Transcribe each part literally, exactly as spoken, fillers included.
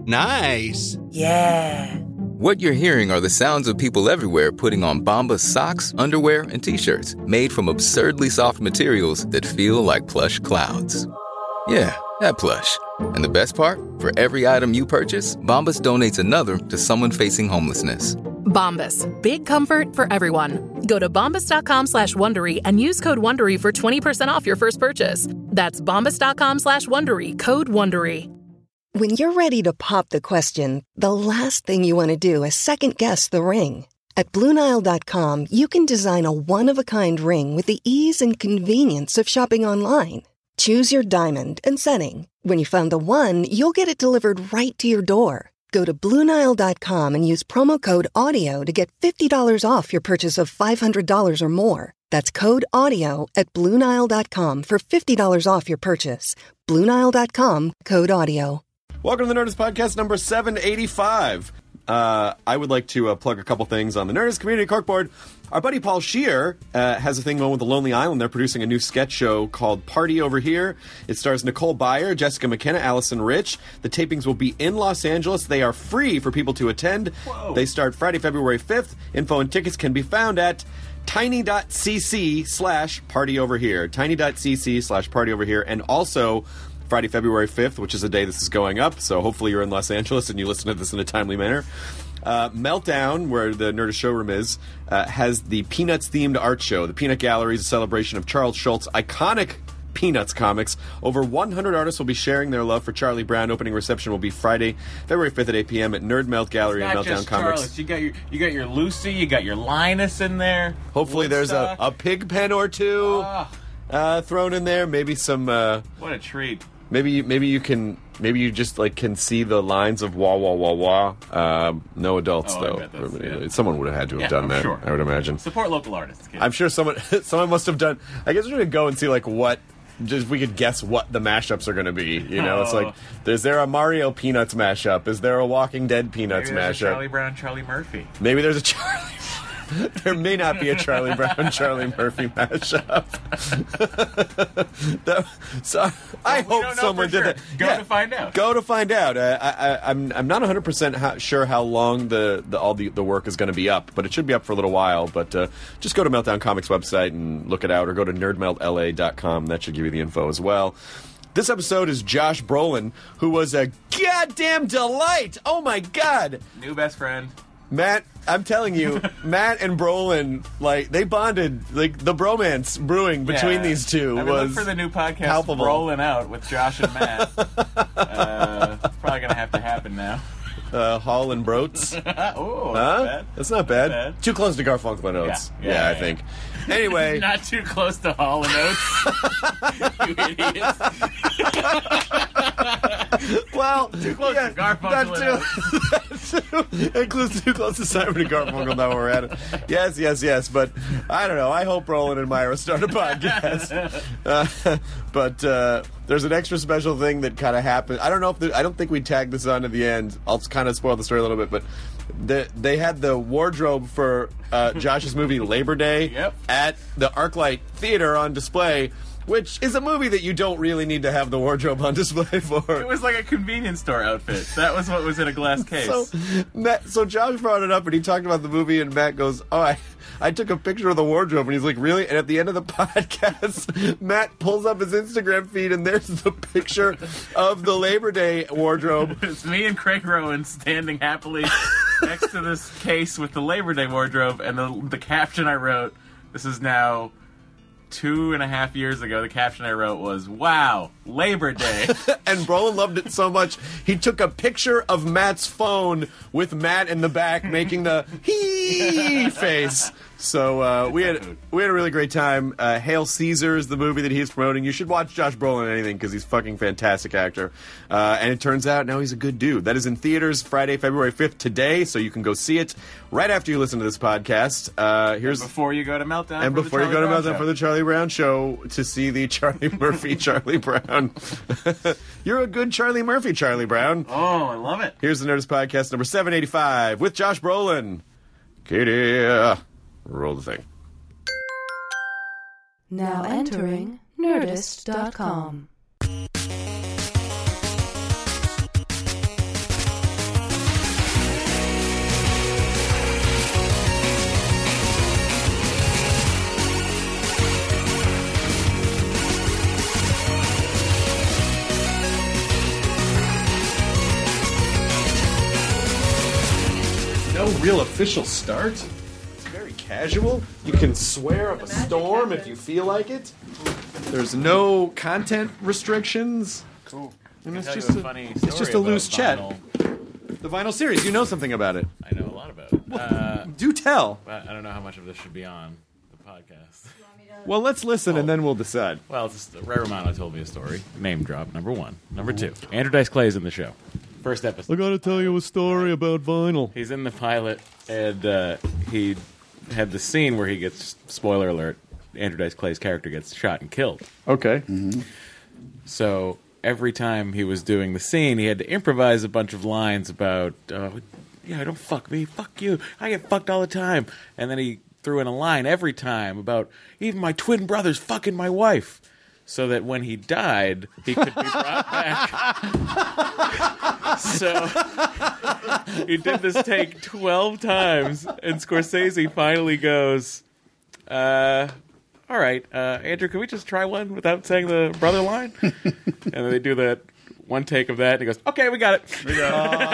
Nice. Yeah. What you're hearing are the sounds of people everywhere putting on Bombas socks, underwear, and T-shirts made from absurdly soft materials that feel like plush clouds. Yeah, that plush. And the best part? For every item you purchase, Bombas donates another to someone facing homelessness. Bombas. Big comfort for everyone. Go to bombas.com slash Wondery and use code Wondery for twenty percent off your first purchase. That's bombas.com slash Wondery. Code Wondery. When you're ready to pop the question, the last thing you want to do is second-guess the ring. At Blue Nile dot com, you can design a one-of-a-kind ring with the ease and convenience of shopping online. Choose your diamond and setting. When you find the one, you'll get it delivered right to your door. Go to Blue Nile dot com and use promo code AUDIO to get fifty dollars off your purchase of five hundred dollars or more. That's code AUDIO at Blue Nile dot com for fifty dollars off your purchase. Blue Nile dot com, code AUDIO. Welcome to the Nerdist Podcast number seven eighty-five. Uh, I would like to uh, plug a couple things on the Nerdist Community Corkboard. Our buddy Paul Scheer uh, has a thing going with The Lonely Island. They're producing a new sketch show called Party Over Here. It stars Nicole Byer, Jessica McKenna, Allison Rich. The tapings will be in Los Angeles. They are free for people to attend. Whoa. They start Friday, February fifth. Info and tickets can be found at tiny.cc slash party over here. tiny.cc slash party over here. And also Friday, February fifth, which is the day this is going up, so hopefully you're in Los Angeles and you listen to this in a timely manner. Uh, Meltdown, where the Nerdist showroom is, uh, has the Peanuts-themed art show. The Peanut Gallery is a celebration of Charles Schultz's iconic Peanuts comics. Over one hundred artists will be sharing their love for Charlie Brown. Opening reception will be Friday, February fifth at eight p.m. at Nerd Melt Gallery and Meltdown just Comics. Charles. You got your you got your Lucy, you got your Linus in there. Hopefully there's a, a pig pen or two oh. uh, thrown in there. Maybe some... Uh, what a treat. Maybe maybe you can maybe you just like can see the lines of wah wah wah wah. Um, no adults oh, though. Yeah. Someone would have had to have yeah, done I'm that. Sure. I would imagine. Support local artists. Kids. I'm sure someone someone must have done. I guess we're gonna go and see like what. Just we could guess what the mashups are going to be. You know, oh. It's like, is there a Mario Peanuts mashup? Is there a Walking Dead Peanuts Maybe there's mashup? A Charlie Brown, Charlie Murphy. Maybe there's a Charlie. There may not be a Charlie Brown, Charlie Murphy mashup. that, so I well, hope someone sure. did that. Go yeah, to find out. Go to find out. Uh, I, I, I'm I'm not one hundred percent how, sure how long the, the all the, the work is going to be up, but it should be up for a little while. But uh, just go to Meltdown Comics website and look it out, or go to nerd melt L A dot com. That should give you the info as well. This episode is Josh Brolin, who was a goddamn delight. Oh my god! New best friend. Matt, I'm telling you, Matt and Brolin, like, they bonded, like, the bromance brewing between yeah. these two I mean, was look for the new podcast, palpable. Rolling Out with Josh and Matt. uh, probably going to have to happen now. Uh, Hall and Broats. oh, huh? that's, bad. that's not bad. That's bad. Too close to Garfunkel and Oates. Yeah, yeah, yeah, yeah I yeah. think. Anyway. Not too close to Hall and Oates. You idiots. Well, too close yeah, to Garfunkel and Oates. Includes too close to Simon and Garfunkel. Now we're at it. Yes, yes, yes. But I don't know. I hope Roland and Myra start a podcast. Uh, but uh, there's an extra special thing that kind of happened. I don't know if the, I don't think we tagged this on at the end. I'll kind of spoil the story a little bit, but the, they had the wardrobe for uh, Josh's movie Labor Day yep. at the ArcLight Theater on display. Which is a movie that you don't really need to have the wardrobe on display for. It was like a convenience store outfit. That was what was in a glass case. So, Matt, so Josh brought it up, and he talked about the movie, and Matt goes, oh, I, I took a picture of the wardrobe, and he's like, really? And at the end of the podcast, Matt pulls up his Instagram feed, and there's the picture of the Labor Day wardrobe. It's me and Craig Rowan standing happily next to this case with the Labor Day wardrobe, and the, the caption I wrote, this is now... Two and a half years ago, the caption I wrote was, wow, Labor Day. And Brolin loved it so much, he took a picture of Matt's phone with Matt in the back making the hee face. So uh, we had we had a really great time. Uh, Hail Caesar is the movie that he's promoting. You should watch Josh Brolin in anything because he's a fucking fantastic actor. Uh, and it turns out now he's a good dude. That is in theaters Friday, February fifth today, so you can go see it right after you listen to this podcast. Uh, here's and before you go to Meltdown. And for before the you go to Brown Meltdown show. for the Charlie Brown show to see the Charlie Murphy Charlie Brown. You're a good Charlie Murphy Charlie Brown. Oh, I love it. Here's the Nerdist Podcast number seven eighty-five with Josh Brolin. Katie. Roll the thing. Now entering Nerdist dot com. no real official start. It's very casual. You can swear up a storm if you feel like it. There's no content restrictions. Cool. And it's tell you just a a, funny it's story just a about loose chat. vinyl. The vinyl series, you know something about it. I know a lot about it. Uh, Do tell. but I don't know how much of this should be on the podcast. Well, let's listen and then we'll decide. Well, just Ray Romano told me a story. Name drop, number one. Number two, Andrew Dice Clay's in the show. First episode. I gotta tell you a story about vinyl. He's in the pilot, and uh, he had the scene where he gets, spoiler alert, Andrew Dice Clay's character gets shot and killed. Okay. So every time he was doing the scene, he had to improvise a bunch of lines about, uh, yeah, don't fuck me, fuck you, I get fucked all the time. And then he threw in a line every time about, even my twin brother's fucking my wife. So that when he died, he could be brought back. So he did this take twelve times, and Scorsese finally goes, uh... all right, uh, Andrew, can we just try one without saying the brother line? And then they do that one take of that, and he goes, okay, we got it. We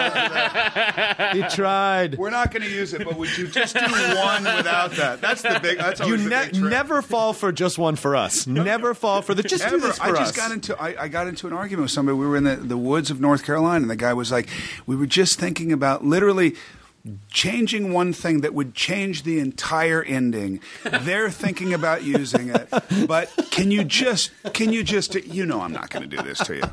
got He tried. We're not going to use it, but would you just do one without that? That's the big. That's You always the ne- big trick. never fall for just one for us. Never fall for the just do Ever. this for I us. just got into I, I got into an argument with somebody. We were in the, the woods of North Carolina, and the guy was like, "We were just thinking about literally changing one thing that would change the entire ending. They're thinking about using it, but can you just can you just you know I'm not going to do this to you."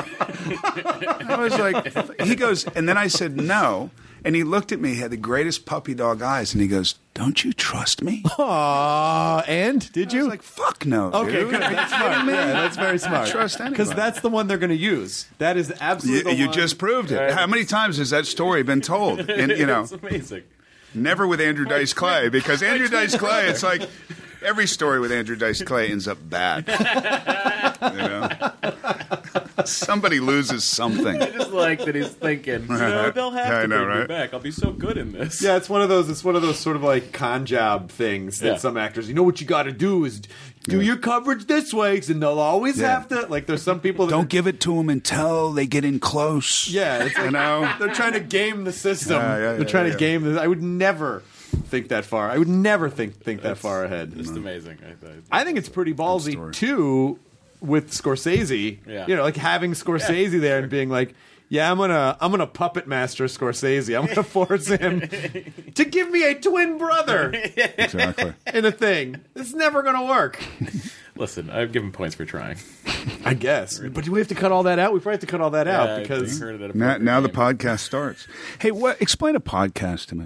I was like, he goes, and then I said no. And he looked at me, he had the greatest puppy dog eyes, and he goes, "Don't you trust me?" Aww, and did I you? was like, "Fuck no, Okay, dude." good. That's smart. Yeah, that's very smart. Trust anybody. Because that's the one they're going to use. That is You, absolutely the you one. just proved it. How many times has that story been told? And, you know, It's amazing. never with Andrew Dice Clay, because Andrew Dice Clay, it's like every story with Andrew Dice Clay ends up bad. You know, somebody loses something. I just like that he's thinking, no, they'll have Yeah, I to know, bring me right? back. I'll be so good in this. Yeah, it's one of those. It's one of those sort of like con job things that Yeah. some actors. You know what you got to do is do your coverage this way, and they'll always Yeah. have to. Like, there's some people that Don't give it to them until they get in close. Yeah, it's like, You know? they're trying to game the system. Yeah, yeah, they're yeah, trying yeah. to game the. I would never think that far. I would never think think that far ahead. Just amazing. I thought. I think it's pretty ballsy story. too with Scorsese. Yeah. You know, like having Scorsese there and being like, "Yeah, I'm gonna I'm gonna puppet master Scorsese. I'm gonna force him to give me a twin brother Exactly. in a thing. It's never gonna work." Listen, I've given points for trying. I guess. But do we have to cut all that out? We probably have to cut all that Yeah, out because you heard it at a Now, poker now the game. podcast starts. Hey, what? Explain a podcast to me.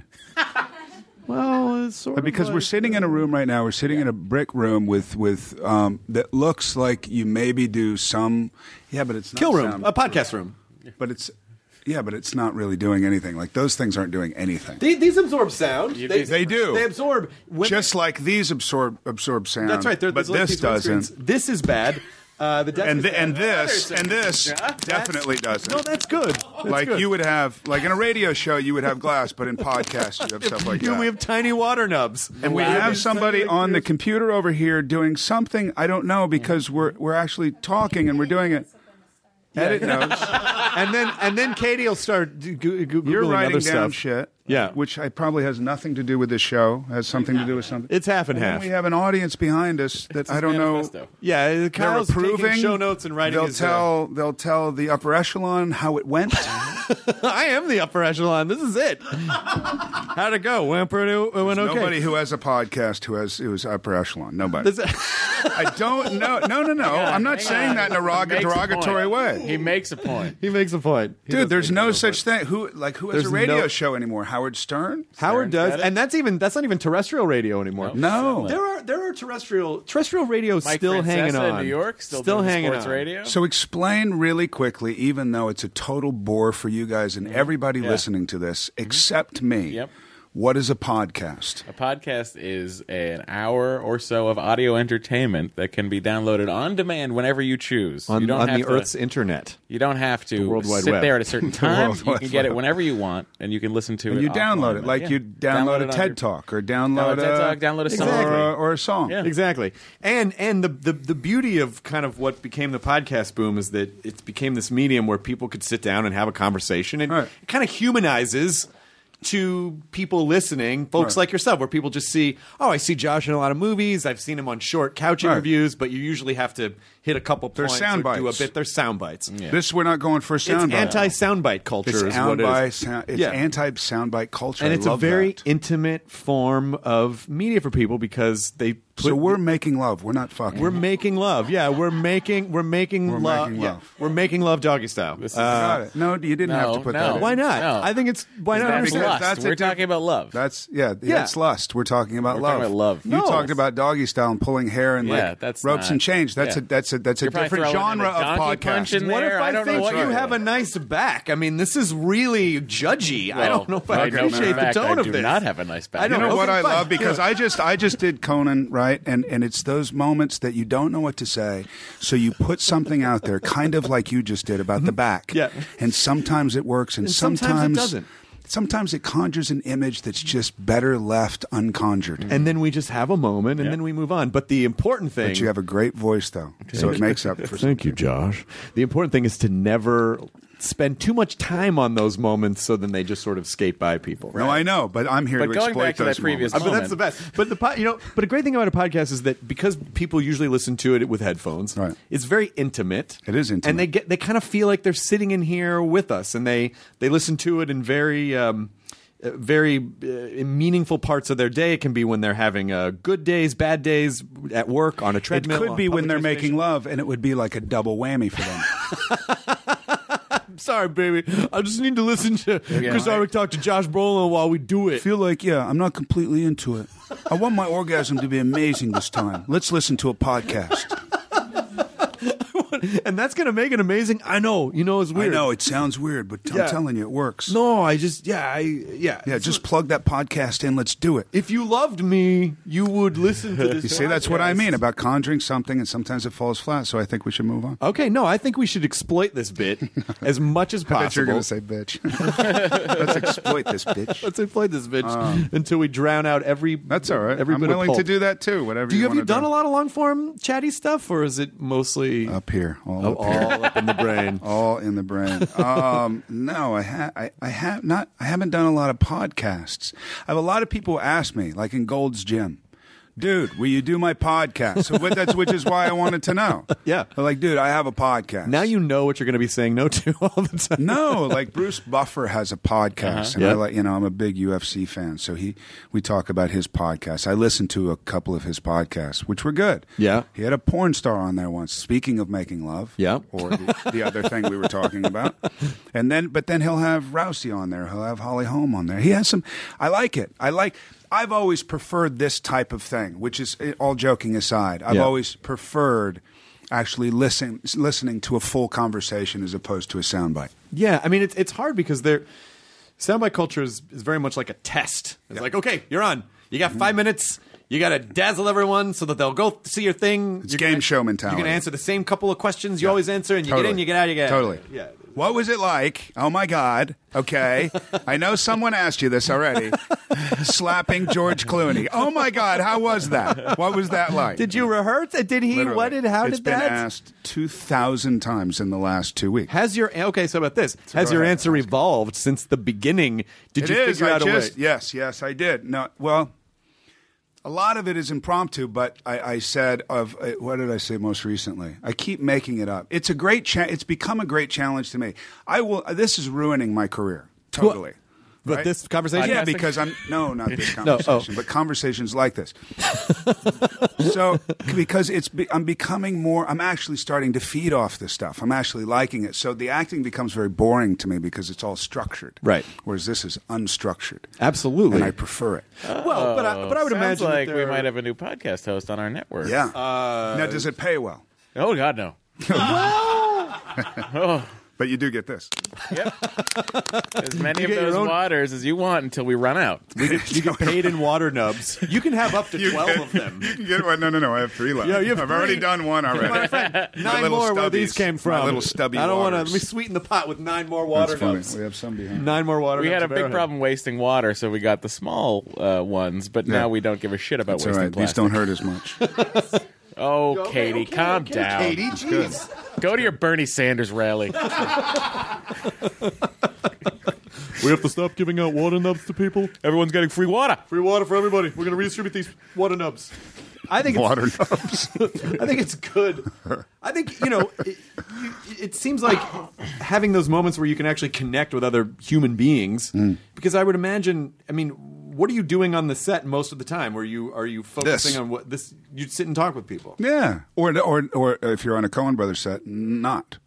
well, it's sort of Because like, we're sitting in a room right now. We're sitting in a brick room with with um, that looks like you maybe do some. Yeah, but it's not kill room, sound- a podcast room. But it's yeah, but it's not really doing anything. Like those things aren't doing anything. These, these absorb sound. You'd They, be They do. They absorb. When, Just like these absorb absorb sound. that's right. They're, but there's like this these windscreens. doesn't. This is bad. Uh, the desk And is th- bad. and this That's- and this That's- definitely doesn't. No, that's good. That's like good. you would have, like in a radio show, you would have glass, but in podcasts, you have stuff like You know, that. we have tiny water nubs, and we Wow. have somebody on the computer over here doing something I don't know because we're we're actually talking and we're doing it. Edit notes. and then and then Katie will start go- go- googling You're other writing down stuff. shit. Yeah. Which I probably has nothing to do with this show. Has something to do with something. It's half and And then half. we have an audience behind us that I don't know. Manifesto. Yeah, They're Kyle's approving taking show notes and writing. They'll his, uh, tell. They'll tell the upper echelon how it went. I am the upper echelon. This is it. How'd it go? Went pretty. It went okay. Nobody who has a podcast who has who is upper echelon. Nobody. This- I don't know. No, no, no. I'm not saying that in a rog- He makes a derogatory point. way. He makes a point. he makes a point, He Dude, does there's make no a such point. thing. Who like who has There's a radio no- show anymore? Howard Stern? Howard does, Got it? and that's even that's not even terrestrial radio anymore. No. There are there are terrestrial terrestrial radio Mike still hanging Francesa on. in New York, still, doing hanging sports on. radio. So explain really quickly, even though it's a total bore for you guys and everybody Yeah. listening to this, except me. Yep. What is a podcast? A podcast is an hour or so of audio entertainment that can be downloaded on demand whenever you choose. on, you don't on have the to, Earth's internet. You don't have to World Wide sit Web. there at a certain time. World You Wide can get it Web. whenever you want, and you can listen to And it. you download offline. it like Yeah. you download, it a on TED your- Talk or Download download a TED a, Talk, download a song. Exactly. or, or a song. Yeah. Exactly. And and the, the the beauty of kind of what became the podcast boom is that it became this medium where people could sit down and have a conversation, and Right. it kind of humanizes to people listening, folks Right. like yourself, where people just see, oh, I see Josh in a lot of movies. I've seen him on short couch Right. interviews, but you usually have to hit a couple They're points sound or do a bites. bit. They're sound bites. This we're not going for a It's sound bite. anti-soundbite culture It's is what it anti is. sound. It's Yeah. anti soundbite culture. And I it's a love very that. intimate form of media for people because they put, So we're making love. We're not fucking. we're making love. Yeah, we're making we're making We're love. making Yeah, love. we're making love doggy style. This is- Uh, Got it. No, you didn't have no, to put no. that in. why not? No. I think it's why not? That's because understand? lust. that's a We're diff- talking about love. That's yeah, Yeah. That's lust. We're talking about We're love. talking about love. You No. talked about doggy style and pulling hair and Yeah, like that's ropes not- and change. That's yeah. a that's a that's a You're probably different throwing in genre a of donkey punch podcast. in What if there. I, I don't know think what you you're have a doing. nice back? I mean, this is really judgy. I Well, don't know if I, I know for a appreciate the fact tone I of do this. not have a nice back. I don't You know Okay, what I fine. love because I just I just did Conan, right, and and it's those moments that you don't know what to say, so you put something out there, kind of like you just did about the back. Yeah. And sometimes it works, and, And sometimes it doesn't. Sometimes it conjures an image that's just better left unconjured. And then we just have a moment, and then we move on. But the important thing, But you have a great voice, though, so it makes up for. thank you, Josh. The important thing is to never spend too much time on those moments, so then they just sort of skate by people. No, I know, but I'm here But to going exploit back to that those previous moments. Uh, but that's the best. But the po- you know, but a great thing about a podcast is that because people usually listen to it with headphones, Right. it's very intimate. It is intimate. and they get they kind of feel like they're sitting in here with us, and they they listen to it in very. Um, uh, very uh, meaningful parts of their day. It can be when they're having uh, good days, bad days at work, on a It treadmill. could on be when public they're making transportation. love, and it would be like a double whammy for them. Sorry, baby. I just need to listen to Chris Hardwick talk to Josh Brolin while we do I it. feel like, yeah, I'm not completely into it. I want my orgasm to be amazing this time. Let's listen to a podcast. And that's going to make it amazing. I know. You know, it's weird. I know it sounds weird, but Yeah. I'm telling you, it works. No, I just, yeah, I, yeah. Yeah, just plug that podcast in. Let's do it. If you loved me, you would listen to this. You see, that's what I podcast. mean about conjuring something, and sometimes it falls flat. So I think we should move on. Okay, no, I think we should exploit this bit as much as I thought you were possible. going to say bitch. Let's exploit this bitch. Let's exploit this bitch until we drown out every. That's all right. Every I'm bit of willing to pulp. do that too. Whatever. Do you have wanna you done do. a lot of long form chatty stuff, or is it mostly Up here, all oh, up here. all up in the brain? All in the brain. Um, no, I, ha- I, I have not. I haven't done a lot of podcasts. I have a lot of people who ask me, like in Gold's Gym, dude, will you do my podcast? So what- that's which is why I wanted to know. Yeah. They're like, dude, I have a podcast. Now you know what you're going to be saying no to all the time. No, like Bruce Buffer has a podcast, and Yeah. I like, you know, I'm a big U F C fan, so he we talk about his podcast. I listened to a couple of his podcasts, which were good. Yeah. he had a porn star on there once. Speaking of making love, Yeah. or the, the other thing we were talking about, and then but then he'll have Rousey on there. He'll have Holly Holm on there. He has some. I like it. I like. I've always preferred this type of thing, which is all joking aside. I've Yeah. always preferred actually listen, listening to a full conversation as opposed to a soundbite. Yeah, I mean it's it's hard because they're soundbite culture is, is very much like a test. It's like, okay, you're on. You got five minutes. You got to dazzle everyone so that they'll go see your thing. It's You're game gonna- show mentality. You're going to answer the same couple of questions you always answer, and you get Totally. in, you get out, you get out. Totally. Yeah. What was it like? Oh my God. Okay. I know someone asked you this already. Slapping George Clooney. Oh my God. How was that? What was that like? Did you rehearse? Did he? Literally. What did? How it's did been that? asked two thousand times in the last two weeks. Has your okay? So about this, has go your ahead. answer evolved since the beginning? Did It you is. figure I out just, a way? Yes, yes, I did. No, well, a lot of it is impromptu, but I, I said of uh, what did I say most recently? I keep making it up. It's a great. Cha- it's become a great challenge to me. I will. This is ruining my career totally. But right? this conversation, Yeah, because I'm no, not this No, oh. conversation, but conversations like this. So because it's be, I'm becoming more. I'm actually starting to feed off this stuff. I'm actually liking it. So the acting becomes very boring to me because it's all structured. Right. Whereas this is unstructured. absolutely. And I prefer it. well, but I, but I would Sounds imagine like that we there might are- have a new podcast host on our network. Yeah. now, does it pay well? Oh God, no. But you do get this. Yep. As many of get your those own- waters as you want until we run out. You get paid in water nubs. You can have up to twelve of them. You get one. No, no, no. I have three left. Yeah, you have I've three. already done one already. My friend, My nine little more where these stubbies. came from. My little stubby I don't want to. Let waters. me sweeten the pot with nine more water That's funny. nubs. We have some behind. Nine more water We nubs. had a of big Arrowhead. problem wasting water, so we got the small uh, ones. But now Yeah. we don't give a shit about It's all wasting right. These plastic. don't hurt as much. Oh, Okay, Katie, okay, calm okay, down. Katie, jeez. Go to your Bernie Sanders rally. We We have to stop giving out water nubs to people. Everyone's getting free water. Free water for everybody. We're going to redistribute these water nubs. I think Water it's, nubs. I think it's good. I think, you know, it, you, it seems like having those moments where you can actually connect with other human beings. Mm. Because I would imagine, I mean, what are you doing on the set most of the time? Where you are you focusing This. on what this? You sit and talk with people. Yeah, or or or if you're on a Coen Brothers set, not.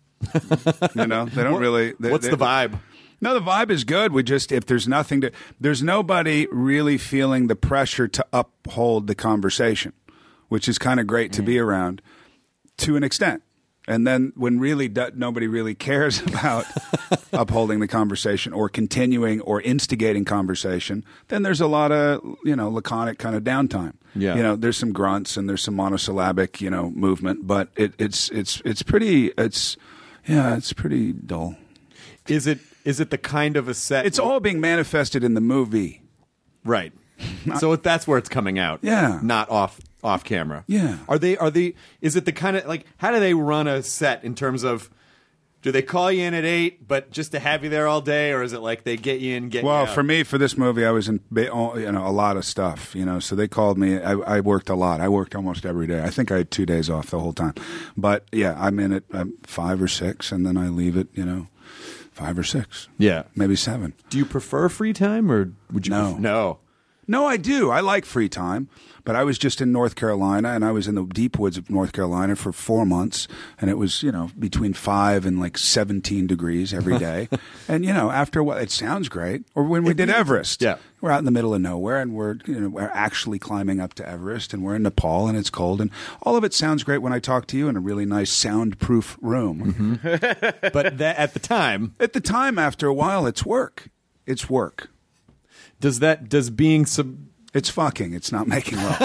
You know, they don't What- really. They, What's they- the vibe? No, the vibe is good. We just if there's nothing to, there's nobody really feeling the pressure to uphold the conversation, which is kind of great to be around, to an extent. And then when really do, nobody really cares about upholding the conversation or continuing or instigating conversation, then there's a lot of, you know, laconic kind of downtime. Yeah. You know, there's some grunts and there's some monosyllabic, you know, movement, but it, it's it's it's pretty it's yeah, it's pretty dull. Is it is it the kind of a set? It's all being manifested in the movie. right. So that's where it's coming out. Yeah. Not off off camera. Yeah. Are they are they is it the kind of like how do they run a set in terms of do they call you in at eight but just to have you there all day, or is it like they get you in, get Well, you out? for me, for this movie, I was in ba- all- you know a lot of stuff. You know, so they called me. I, I worked a lot. I worked almost every day. I think I had two days off the whole time. But yeah, I'm in it um, five or six, and then I leave it. You know, five or six. Yeah. maybe seven. Do you prefer free time or would you No. pref- no. No, I do. I like free time, but I was just in North Carolina, and I was in the deep woods of North Carolina for four months, and it was, you know, between five and like seventeen degrees every day. And, you know, after a while, it sounds great. Or when we did Everest. Yeah. We're out in the middle of nowhere, and we're, you know, we're actually climbing up to Everest, and we're in Nepal, and it's cold, and all of it sounds great when I talk to you in a really nice soundproof room. Mm-hmm. But that, at the time, At the time, after a while, it's work. It's work. does that does being sub It's fucking. It's not making love.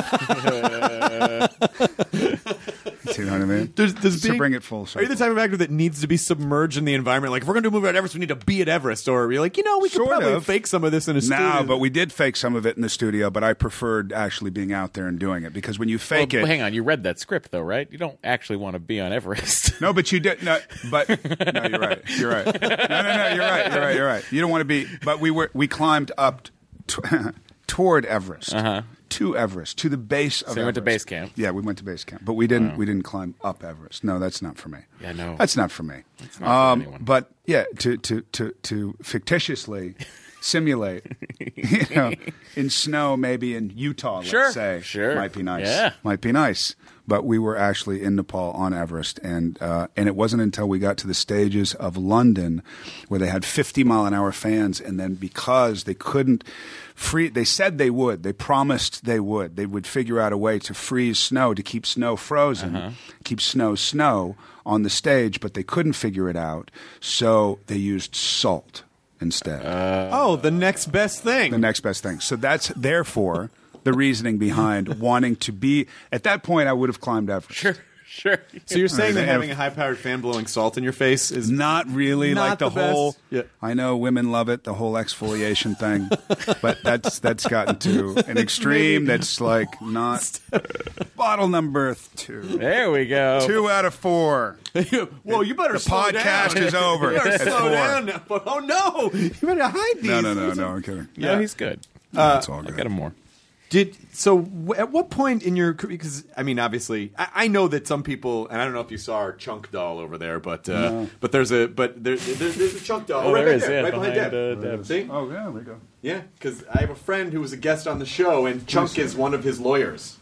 See what I mean? Does, does to being, bring it full Are circle. you the type of actor that needs to be submerged in the environment? Like, if we're going to do a movie at Everest, we need to be at Everest. Or you're like, you know, we could Sort probably of. fake some of this in a studio. No, but we did fake some of it in the studio, but I preferred actually being out there and doing it because when you fake Well, it. hang on, you read that script though, right? You don't actually want to be on Everest. No, but you did. No, but no, you're right. You're right. No, no, no. You're right. You're right. You're right. You don't want to be. But we were. We climbed up t- toward Everest, uh-huh. to Everest, to the base of. So you went to Everest. base camp. Yeah, we went to base camp, but we didn't. We didn't climb up Everest. No, that's not for me. Yeah, no. that's not for me. That's not for um, anyone. But yeah, to to to to fictitiously simulate, you know, in snow, maybe in Utah, let's Sure, say, sure. might be nice. Yeah. Might be nice. But we were actually in Nepal on Everest, and uh, and it wasn't until we got to the stages of London where they had fifty mile an hour fans, and then because they couldn't free, they said they would, they promised they would, they would figure out a way to freeze snow to keep snow frozen, Uh-huh. keep snow snow on the stage, but they couldn't figure it out, so they used salt instead. Oh, the next best thing. The next best thing. So that's therefore the reasoning behind wanting to be. At that point, I would have climbed Everest. Sure, sure. So you're saying that And having if- a high-powered fan blowing salt in your face is Not really Not like the, the best. whole. Yeah. I know women love it, the whole exfoliation thing, but that's that's gotten to an extreme that's like not. Bottle number th- two. There we go. Two out of four. Whoa, you better The slow podcast down. is over. You better At slow four. down. now. Oh no, you better hide these. No, no, no, no. I'm kidding. No, Yeah. he's good. It's all I'll good. get him more. Did so? W- at what point in your career? Because I mean, obviously, I, I know that some people, and I don't know if you saw our chunk doll over there, but uh, but there's a but there, there, there's a chunk doll Oh, right there back is, there, yeah, right behind, behind, Deb. uh, Deb. See? Oh yeah, there we go. Yeah, because I have a friend who was a guest on the show, and Chunk is one of his lawyers.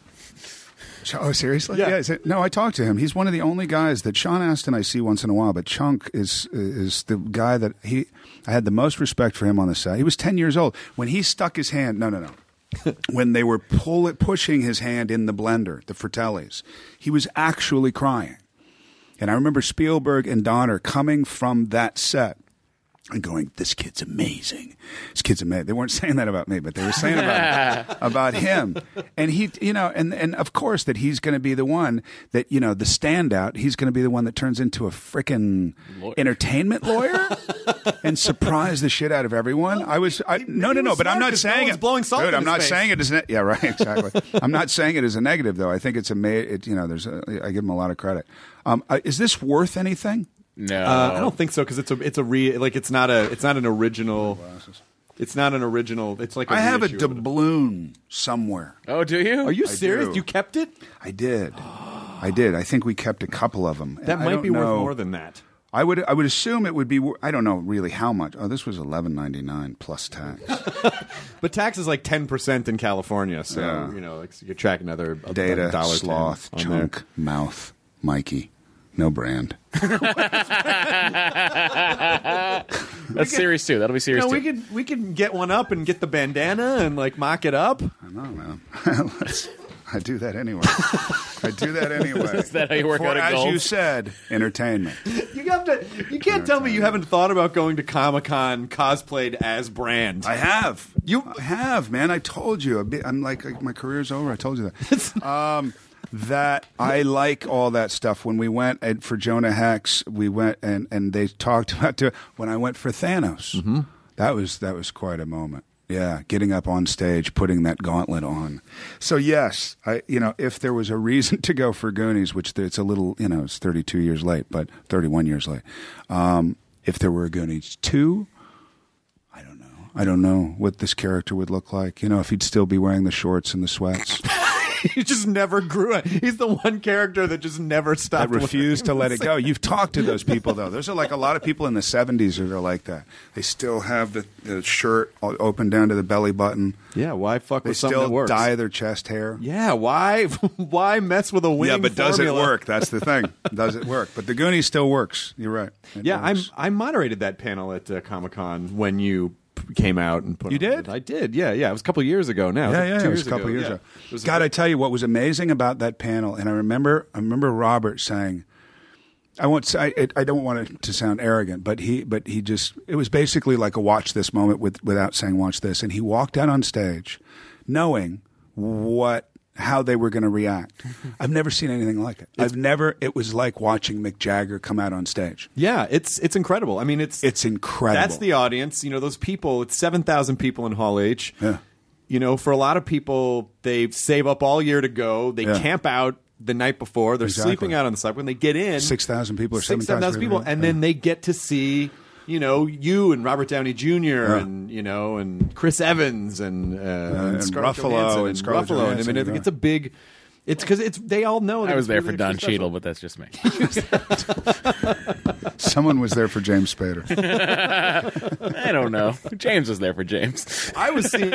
Oh, seriously? Yeah. is it- no, I talked to him. He's one of the only guys that Sean Astin I see once in a while, but Chunk is is the guy that he. I had the most respect for him on the set. He was ten years old when he stuck his hand. No, no, no. When they were pull it, pushing his hand in the blender, the Fratellis, he was actually crying. And I remember Spielberg and Donner coming from that set and going, "This kid's amazing. This kid's amazing." They weren't saying that about me, but they were saying about about him. And he, you know, and and of course that he's going to be the one that, you know, the standout. He's going to be the one that turns into a frickin' Lawyer. entertainment lawyer and surprise the shit out of everyone. I was, I, no, no, he no, was but I'm smart not 'cause no saying one's it. blowing salt Dude, in I'm his not face. saying it as ne- yeah, right, exactly. I'm not saying it as a negative though. I think it's a ma- it, you know, there's a, I give him a lot of credit. Um, uh, is this worth anything? No, Uh, I don't think so because it's a it's a re like it's not a it's not an original. It's not an original. It's like a I have a reissue of it. doubloon somewhere. Oh, do you? Are you I serious? do. You kept it? I did. I did. I think we kept a couple of them. That I might don't be worth know. more than that. I would. I would assume it would be. wor- I don't know really how much. Oh, this was eleven ninety nine plus tax. But tax is like ten percent in California, so Yeah. you know, like, so you could track another a, Data, a dollar sloth, ten on there. chunk, mouth, Mikey, no brand. That's series two. That'll be You series know, two. we could we could get one up and get the bandana and like mock it up. I know, man. Let's- I do that anyway. I do that anyway. Is that how you work For, out at as golf? you said, entertainment. You have to. You can't tell me you haven't thought about going to Comic Con cosplayed as Brand. I have. You- I have, man. I told you. A bit- I'm like, like, my career's over. I told you that. um, that I like all that stuff. When we went and for Jonah Hex, we went and, and they talked about to, when I went for Thanos. Mm-hmm. That was that was quite a moment. Yeah, getting up on stage, putting that gauntlet on. So yes, I you know if there was a reason to go for Goonies, which it's a little you know it's thirty-two years late, but thirty-one years late. Um, if there were a Goonies two. I don't know. I don't know what this character would look like. You know, if he'd still be wearing the shorts and the sweats. He just never grew it. He's the one character that just never I stopped. refuse to let it go. You've talked to those people, though. There's like a lot of people in the seventies that are like that. They still have the, the shirt open down to the belly button. Yeah, why fuck They with something still that works? dye their chest hair. Yeah, why? Why mess with a winning Yeah, but does it formula? work? That's the thing. Does it work? But the Goonies still works. You're right. It Yeah, I'm. works. I moderated that panel at uh, Comic Con when you p- came out and put. You on did? it. I did. Yeah, yeah. It was a couple of years ago now. Yeah, It yeah, was it like was two a couple of years Yeah. ago. It was a God, big- I tell you what was amazing about that panel, and I remember, I remember Robert saying, I won't say, I, I don't want it to sound arrogant, but he, but he just, it was basically like a watch this moment with, without saying watch this, and he walked out on stage, knowing what. How they were going to react. I've never seen anything like it. I've never. It was like watching Mick Jagger come out on stage. Yeah, it's it's incredible. I mean, it's It's incredible. That's the audience. You know, those people. It's seven thousand people in Hall H. Yeah. You know, for a lot of people, they save up all year to go. They Yeah. camp out the night before. They're Exactly. sleeping out on the side. When they get in, Six thousand people or six, seven thousand people, and then they get to see, you know, you and Robert Downey Junior Yeah. and you know, and Chris Evans and, uh, and Scarlett Ruffalo Johansson and and Scarlett Ruffalo. And I Johansson, mean, it- yeah. it's a big. It's because it's they all know. That I was it's there really for Don extra Cheadle, special. but that's just me. Someone was there for James Spader. I don't know. James was there for James. I was seeing.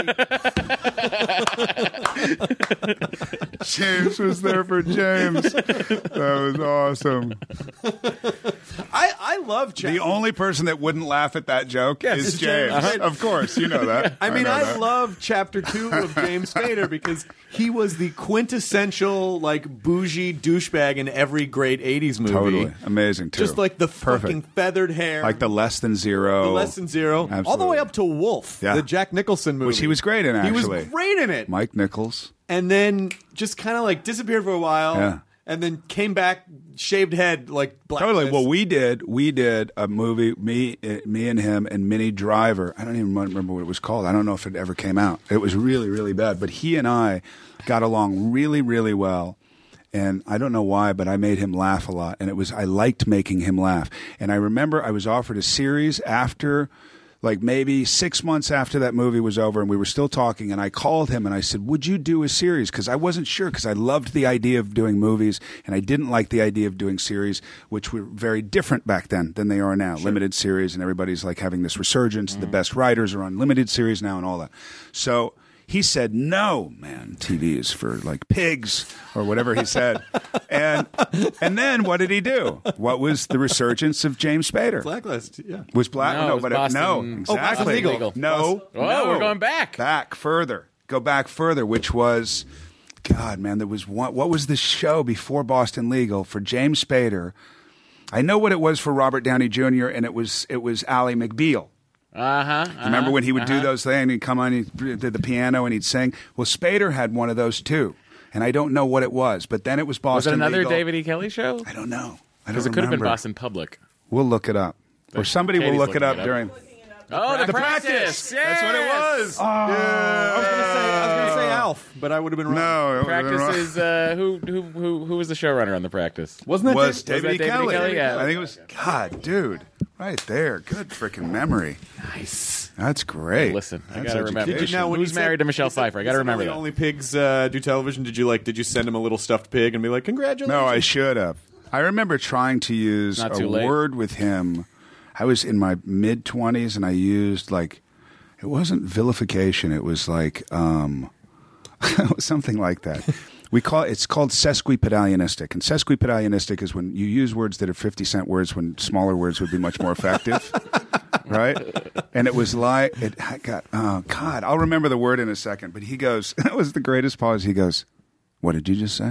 James was there for James. That was awesome. I I love Jack. The only person that wouldn't laugh at that joke is it's James. James. Uh-huh. Of course, you know that. I mean, know I, that. love chapter two of James Spader because he was the quintessential, like, bougie douchebag in every great eighties movie. Totally amazing too. Just like the Perfect. fucking feathered hair. like the Less Than Zero, the Less Than Zero. All the Absolutely. way up to Wolf, Yeah. the Jack Nicholson movie. which he was great in. He Actually, was great in it. Mike Nichols. And then just kind of, like, disappeared for a while. Yeah. And then came back, shaved head, like, black. Totally. Well, we did. We did a movie. Me, eh, me and him, and Minnie Driver. I don't even remember what it was called. I don't know if it ever came out. It was really, really bad. But he and I got along really, really well. And I don't know why, but I made him laugh a lot. And it was I liked making him laugh. And I remember I was offered a series after, like maybe six months after that movie was over, and we were still talking. And I called him and I said, "Would you do a series?" Because I wasn't sure, because I loved the idea of doing movies, and I didn't like the idea of doing series, which were very different back then than they are now. Limited series, and everybody's like having this resurgence. The best writers are on limited series now, and all that. So he said, "No, man, T V is for like pigs," or whatever he said. and and then what did he do? What was the resurgence of James Spader? Blacklist, yeah. Was black? No, it was but Boston- no, Oh, exactly. Boston Legal. No, Oh, no. we're going back. Back further. Go back further, which was, God, man, there was one. What was the show before Boston Legal for James Spader? I know what it was for Robert Downey Junior, and it was it was Ally McBeal. Uh huh. Remember when he would do those things? He'd come on, he did the piano, and he'd sing. Well, Spader had one of those too, and I don't know what it was. But then it was Was Boston it another Legal. David E. Kelly show? I don't know. I don't Because it could have been remember. Boston Public. We'll look it up, or somebody will Katie's look it looking up it up. during. Oh, the, The practice. Practice. Yes. That's what it was. I was gonna say I was gonna say Alf, but I would have been wrong. No, it Practice is uh, who who who who was the showrunner on the Practice? Wasn't that was Dave- David, was that E. David E. Kelly. Kelly? Yeah. I think it was. God, dude, right there. Good freaking memory. Nice. That's great. Listen, I That's gotta remember. Did you now when Who's you said- married to Michelle you said- Pfeiffer? I you gotta said remember only, that. Only pigs uh, do television. Did you like? Did you send him a little stuffed pig and be like, "Congratulations"? No, I should have. I remember trying to use Not a too late. word with him. I was in my mid twenties, and I used like it wasn't vilification. It was like um, something like that. We call it's called sesquipedalionistic, and sesquipedalionistic is when you use words that are fifty cent words when smaller words would be much more effective. Right? And it was like it I got oh God, I'll remember the word in a second, but he goes, that was the greatest pause. He goes, "What did you just say?"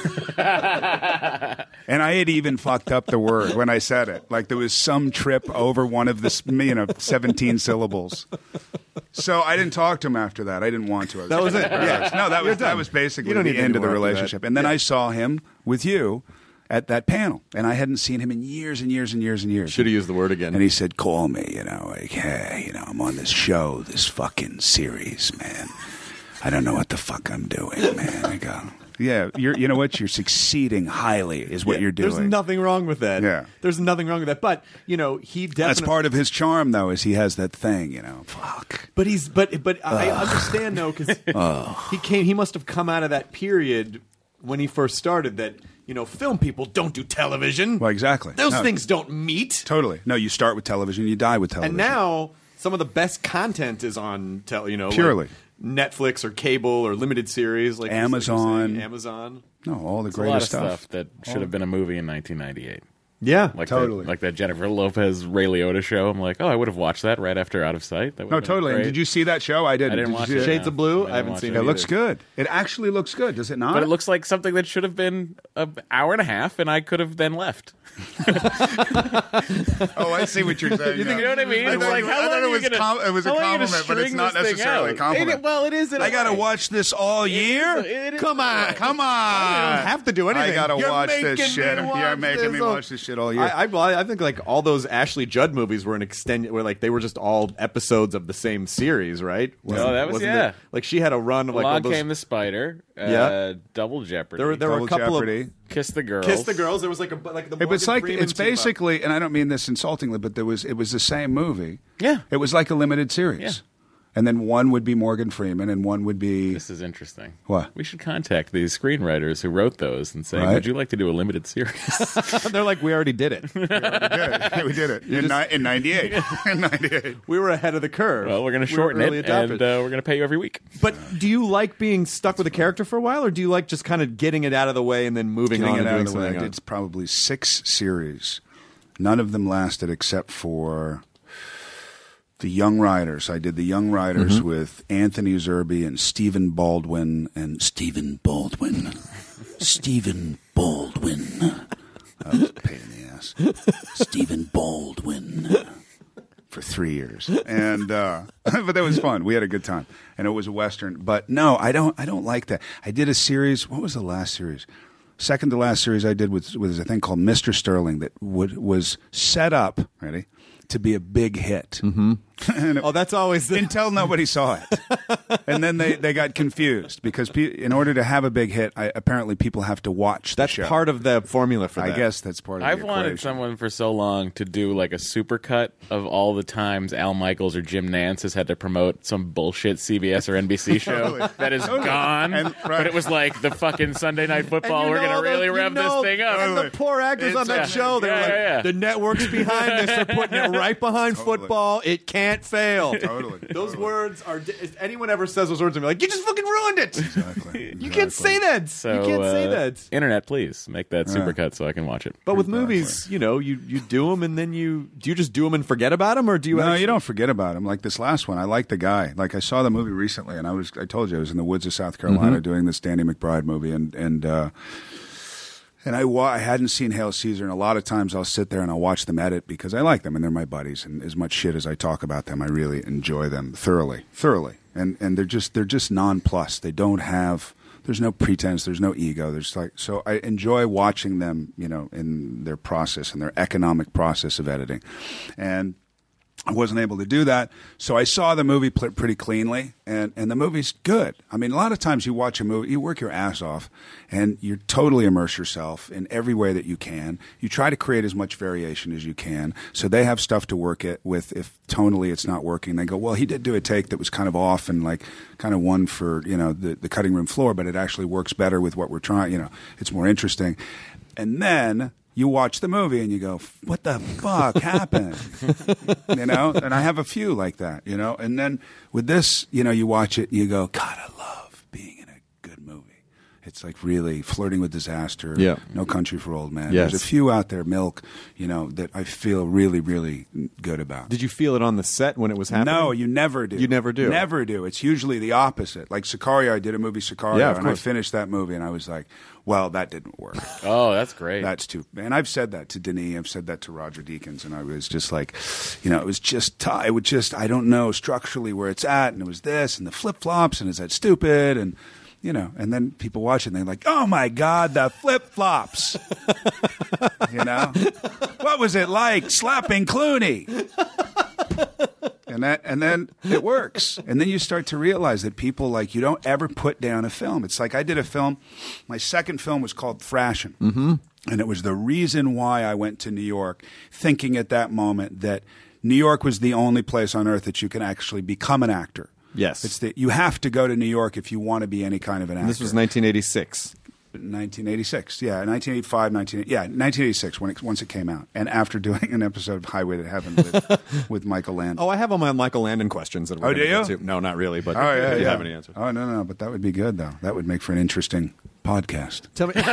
And I had even fucked up the word when I said it. Like there was some trip over one of the you know seventeen syllables. So I didn't talk to him after that. I didn't want to. I That was it. Yes. No, that You're was that done. was basically You don't the need end of the anymore after that. relationship. And then I saw him with you at that panel, and I hadn't seen him in years and years and years and years. Should have used the word again. And he said, "Call me, you know, like, hey, you know, I'm on this show, this fucking series, man. I don't know what the fuck I'm doing, man." I go, "Yeah, you're, you know what? You're succeeding highly, is what Yeah, you're doing." There's nothing wrong with that. Yeah. There's nothing wrong with that. But you know, he definitely. That's part of his charm, though, is he has that thing, you know. Fuck. But he's but but I understand though because he came. He must have come out of that period when he first started. That you know, film people don't do television. Well, exactly. Those No. things don't meet. Totally. No, you start with television, you die with television. And now some of the best content is on tel- you know like Purely. Netflix or cable or limited series like Amazon. like you're saying, Amazon. no, all the It's a lot greatest of stuff. stuff that should have been a movie in nineteen ninety-eight. Yeah, Like Totally. that, like that Jennifer Lopez Ray Liotta show. I'm like, oh, I would have watched that right after Out of Sight. That would No, have been totally. And great. did you see that show? I didn't. I didn't Did you watch see it. Shades no. of Blue? I I haven't watch seen it. It looks good. It actually looks good, does it not? But it looks like something that should have been an hour and a half, and I could have then left. Oh, I see what you're saying. You, think, you know what I mean? I It's thought- like, I how thought long it are you was gonna, com- it was a how long are you gonna compliment, but it's string not this thing necessarily a out? compliment. It- well, it is. In a I got to way. watch this all year? It is- Come on. Come on. I don't have to do anything. I got to You're watch this making shit. me You're watch making this me all- watch this shit all year. I, I, well, I think like all those Ashley Judd movies were an extended, where like they were just all episodes of the same series, right? No, that was- wasn't yeah. it? Like she had a run of like all Along those. Came the Spider. Uh, Yeah. Double Jeopardy. there were there were Double a couple Jeopardy. of Kiss the Girls. Kiss the Girls. There was like a like the It was Morgan like Freeman it's team up. basically, and I don't mean this insultingly, but there was it was the same movie. Yeah. It was like a limited series. Yeah. And then one would be Morgan Freeman, and one would be This is interesting. What? We should contact these screenwriters who wrote those and say, Right. would you like to do a limited series? They're like, we already did it. we did it. We did it in, ni- in ninety-eight. In ninety-eight. We were ahead of the curve. well, we're going to We were shorten early it, adopters. and uh, we're going to pay you every week. But do you like being stuck with a character for a while, or do you like just kind of getting it out of the way and then moving Getting on it and out doing of the way. something I else? did probably six series. None of them lasted except for the Young Riders. I did the Young Riders Mm-hmm. with Anthony Zerbe and Stephen Baldwin and Stephen Baldwin. Stephen Baldwin. That was a pain in the ass. Stephen Baldwin. For three years, and uh, but that was fun. We had a good time, and it was a Western. But no, I don't. I don't like that. I did a series. What was the last series? Second to last series I did was was a thing called Mister Sterling that would was set up. Ready? To be a big hit. Mm-hmm. and it, Oh, that's always the until nobody saw it, and then they, they got confused because pe- in order to have a big hit, I, apparently people have to watch. The That's show. part of the formula for I that. guess that's part of. I've the wanted equation. someone for so long to do like a supercut of all the times Al Michaels or Jim Nance has had to promote some bullshit C B S or N B C show Totally. that is gone. And- right. But it was like the fucking Sunday Night And Football. you We're know gonna the- really you rev know- this thing up. And the poor actors on that It's- show, they yeah, were like, yeah, yeah. the network's behind this. They're putting it right behind Totally. football. It can't fail. Totally. Those Totally. words are. If anyone ever says those words, I'm like, you just fucking ruined it. Exactly. You can't say that. So, you can't say uh, that. Internet, please make that supercut so I can watch it. But with movies, you know, you, you do them and then you do you just do them and forget about them, or do you? No, actually, you don't forget about him. Like this last one, I like the guy. Like I saw the movie recently, and I was I told you I was in the woods of South Carolina doing this Danny McBride movie, and and uh, and I wa- I hadn't seen Hail Caesar, and a lot of times I'll sit there and I'll watch them edit because I like them and they're my buddies, and as much shit as I talk about them, I really enjoy them thoroughly, thoroughly, and and they're just they're just nonplussed. They don't have. There's no pretense. There's no ego. There's like so. I enjoy watching them, you know, in their process and their economic process of editing, and I wasn't able to do that, so I saw the movie pl- pretty cleanly, and, and the movie's good. I mean, a lot of times you watch a movie, you work your ass off, and you totally immerse yourself in every way that you can. You try to create as much variation as you can, so they have stuff to work it with. If tonally it's not working, they go, well, he did do a take that was kind of off and like kind of one for, you know, the, the cutting room floor, but it actually works better with what we're trying, you know, it's more interesting. And then you watch the movie and you go, what the fuck happened? You know, and I have a few like that, you know. And then with this, you know, you watch it and you go, God, I love being in a good movie. It's like really Flirting with Disaster, yeah. No Country for Old Men. Yes. There's a few out there, Milk, you know, that I feel really, really good about. Did you feel it on the set when it was happening? No, you never do. You never do? Never do. It's usually the opposite. Like Sicario, I did a movie Sicario, Yeah, of and I course. finished that movie and I was like, well, that didn't work. Oh, that's great. That's too. And I've said that to Denis. I've said that to Roger Deakins, and I was just like, you know, it was just. T- it would just. I don't know structurally where it's at, and it was this, and the flip flops, and is that stupid, and you know, and then people watch it, and they're like, oh my God, the flip flops. You know, what was it like slapping Clooney? And that, and then it works. And then you start to realize that people, like, you don't ever put down a film. It's like I did a film. My second film was called Thrashin'. Mm-hmm. And it was the reason why I went to New York, thinking at that moment that New York was the only place on earth that you can actually become an actor. Yes. It's that you have to go to New York if you want to be any kind of an actor. This was nineteen eighty-six. nineteen eighty-six, yeah, nineteen eighty-five, nineteen, yeah, nineteen eighty-six when it, once it came out, and after doing an episode of Highway to Heaven with, with Michael Landon. Oh, I have all my Michael Landon questions that we're Oh, gonna do get you? to. No, not really, but Oh, yeah, if you yeah. have any answers. Oh, no, no, but that would be good, though. That would make for an interesting podcast. Tell me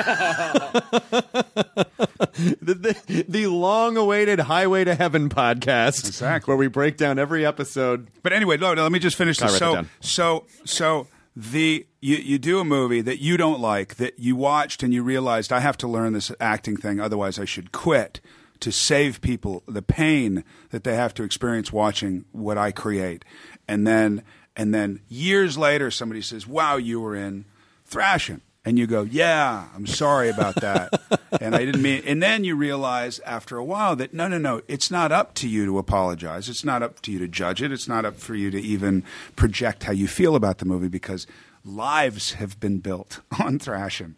the, the, the long-awaited Highway to Heaven podcast, Exactly. where we break down every episode. But anyway, no, no, let me just finish I this. write So, that down. so, so the you, you do a movie that you don't like, that you watched and you realized, I have to learn this acting thing, otherwise I should quit, to save people the pain that they have to experience watching what I create. And then and then years later somebody says, wow, you were in Thrashin'. And you go, yeah, I'm sorry about that. And I didn't mean. And then you realize after a while that no, no, no, it's not up to you to apologize. It's not up to you to judge it. It's not up for you to even project how you feel about the movie, because lives have been built on Thrashin'.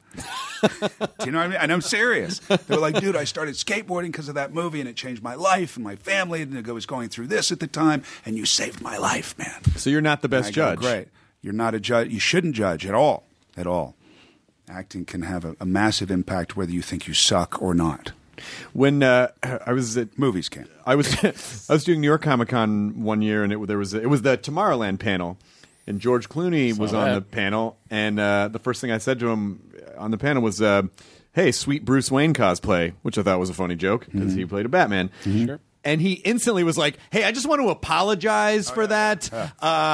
Do you know what I mean? And I'm serious. They were like, dude, I started skateboarding because of that movie, and it changed my life and my family. And I was going through this at the time, and you saved my life, man. So you're not the best And I go, judge. Great. You're not a judge. You shouldn't judge at all. At all. Acting can have a, a massive impact whether you think you suck or not. When uh, I was at Movies can. I was I was doing New York Comic Con one year, and it there was it was the Tomorrowland panel, and George Clooney was on that. the panel, and uh, the first thing I said to him on the panel was, uh, "Hey, sweet Bruce Wayne cosplay," which I thought was a funny joke because Mm-hmm. he played a Batman. Sure. And he instantly was like, "Hey, I just want to apologize for that. Uh,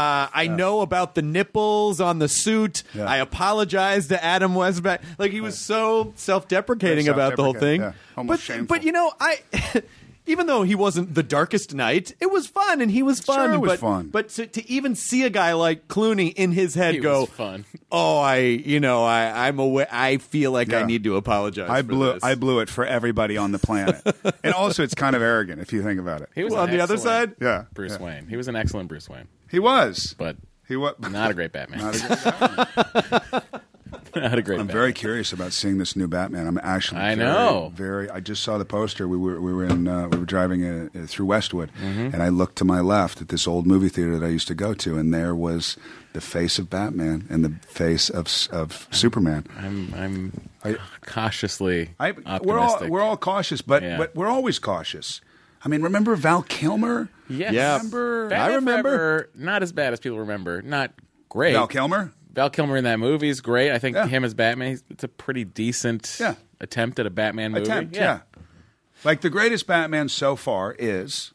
I know about the nipples on the suit. Yeah. I apologize to Adam Westback." Like, he was so self-deprecating Very about the whole thing. self-deprecating, yeah. Almost but, shameful. but you know, I. Even though he wasn't the Darkest Knight, it was fun, and he was fun. Sure it was but, fun. But to, to even see a guy like Clooney in his head He go, was fun. "Oh, I, you know, I, I'm aware. I feel like I Yeah. need to apologize." I for blew this. I blew it for everybody on the planet. And also it's kind of arrogant if you think about it. He was Well, an on the other excellent side? Yeah. Bruce Yeah. Wayne. He was an excellent Bruce Wayne, He was. but He was not a great Batman. Not a good Batman. Not a great I'm Batman. very curious about seeing this new Batman. I'm actually I very, know. very I just saw the poster. We were we were in uh, we were driving uh, uh, through Westwood, Mm-hmm. and I looked to my left at this old movie theater that I used to go to, and there was the face of Batman and the face of of Superman. I'm I'm I- cautiously I, optimistic. we're all we're all cautious, but Yeah. but we're always cautious. I mean, remember Val Kilmer? Yes. Yeah. Remember Batman I remember. Forever, not as bad as people remember. Not great. Val Kilmer? Val Kilmer in that movie is great. I think Yeah. him as Batman, he's- it's a pretty decent Yeah. attempt at a Batman movie. Attempt, yeah. Like the greatest Batman so far is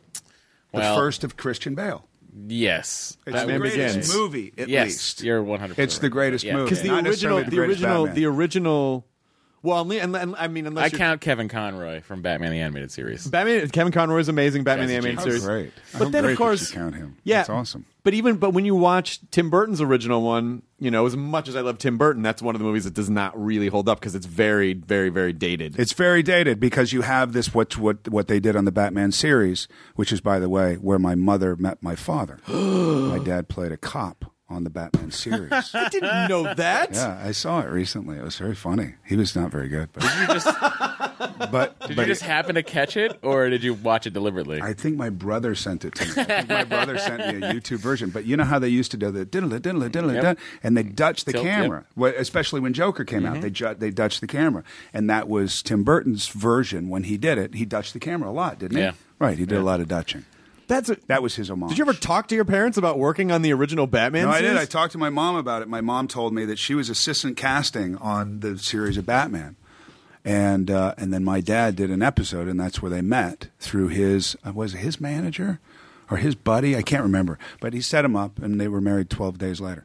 the Well, first of Christian Bale. Yes. It's That the would be greatest Begins. movie, at Yes, least. you're one hundred percent It's the greatest Yeah. movie. because the Not original, necessarily the, the greatest original, Batman. the original Well, and, and I mean, unless I you're, count Kevin Conroy from Batman the Animated Series. Batman, Kevin Conroy is amazing. Batman the That's Animated How Series, great. But How then, great of course, that you count him. Yeah, That's awesome. But even but when you watch Tim Burton's original one, you know, as much as I love Tim Burton, that's one of the movies that does not really hold up because it's very, very, very dated. It's very dated because you have this what what what they did on the Batman series, which is, by the way, where my mother met my father. My dad played a cop on the Batman series. I didn't know that. Yeah, I saw it recently. It was very funny. He was not very good, but Did you just but, did but you just happen to catch it, or did you watch it deliberately? I think my brother sent it to me. I think my brother sent me a YouTube version. But you know how they used to do the diddle diddle diddle Yep. diddle, and they Dutch the Tilt, camera, Well, especially when Joker came out. They ju- they Dutch the camera, and that was Tim Burton's version. When he did it, he Dutched the camera a lot, didn't he? Yeah. Right. He did a lot of Dutching. That's a, That was his homage. Did you ever talk to your parents about working on the original Batman? No, I series? did. I talked to my mom about it. My mom told me that she was assistant casting on the series of Batman, and uh, and then my dad did an episode, and that's where they met through his uh, was it his manager or his buddy? I can't remember, but he set him up, and they were married twelve days later.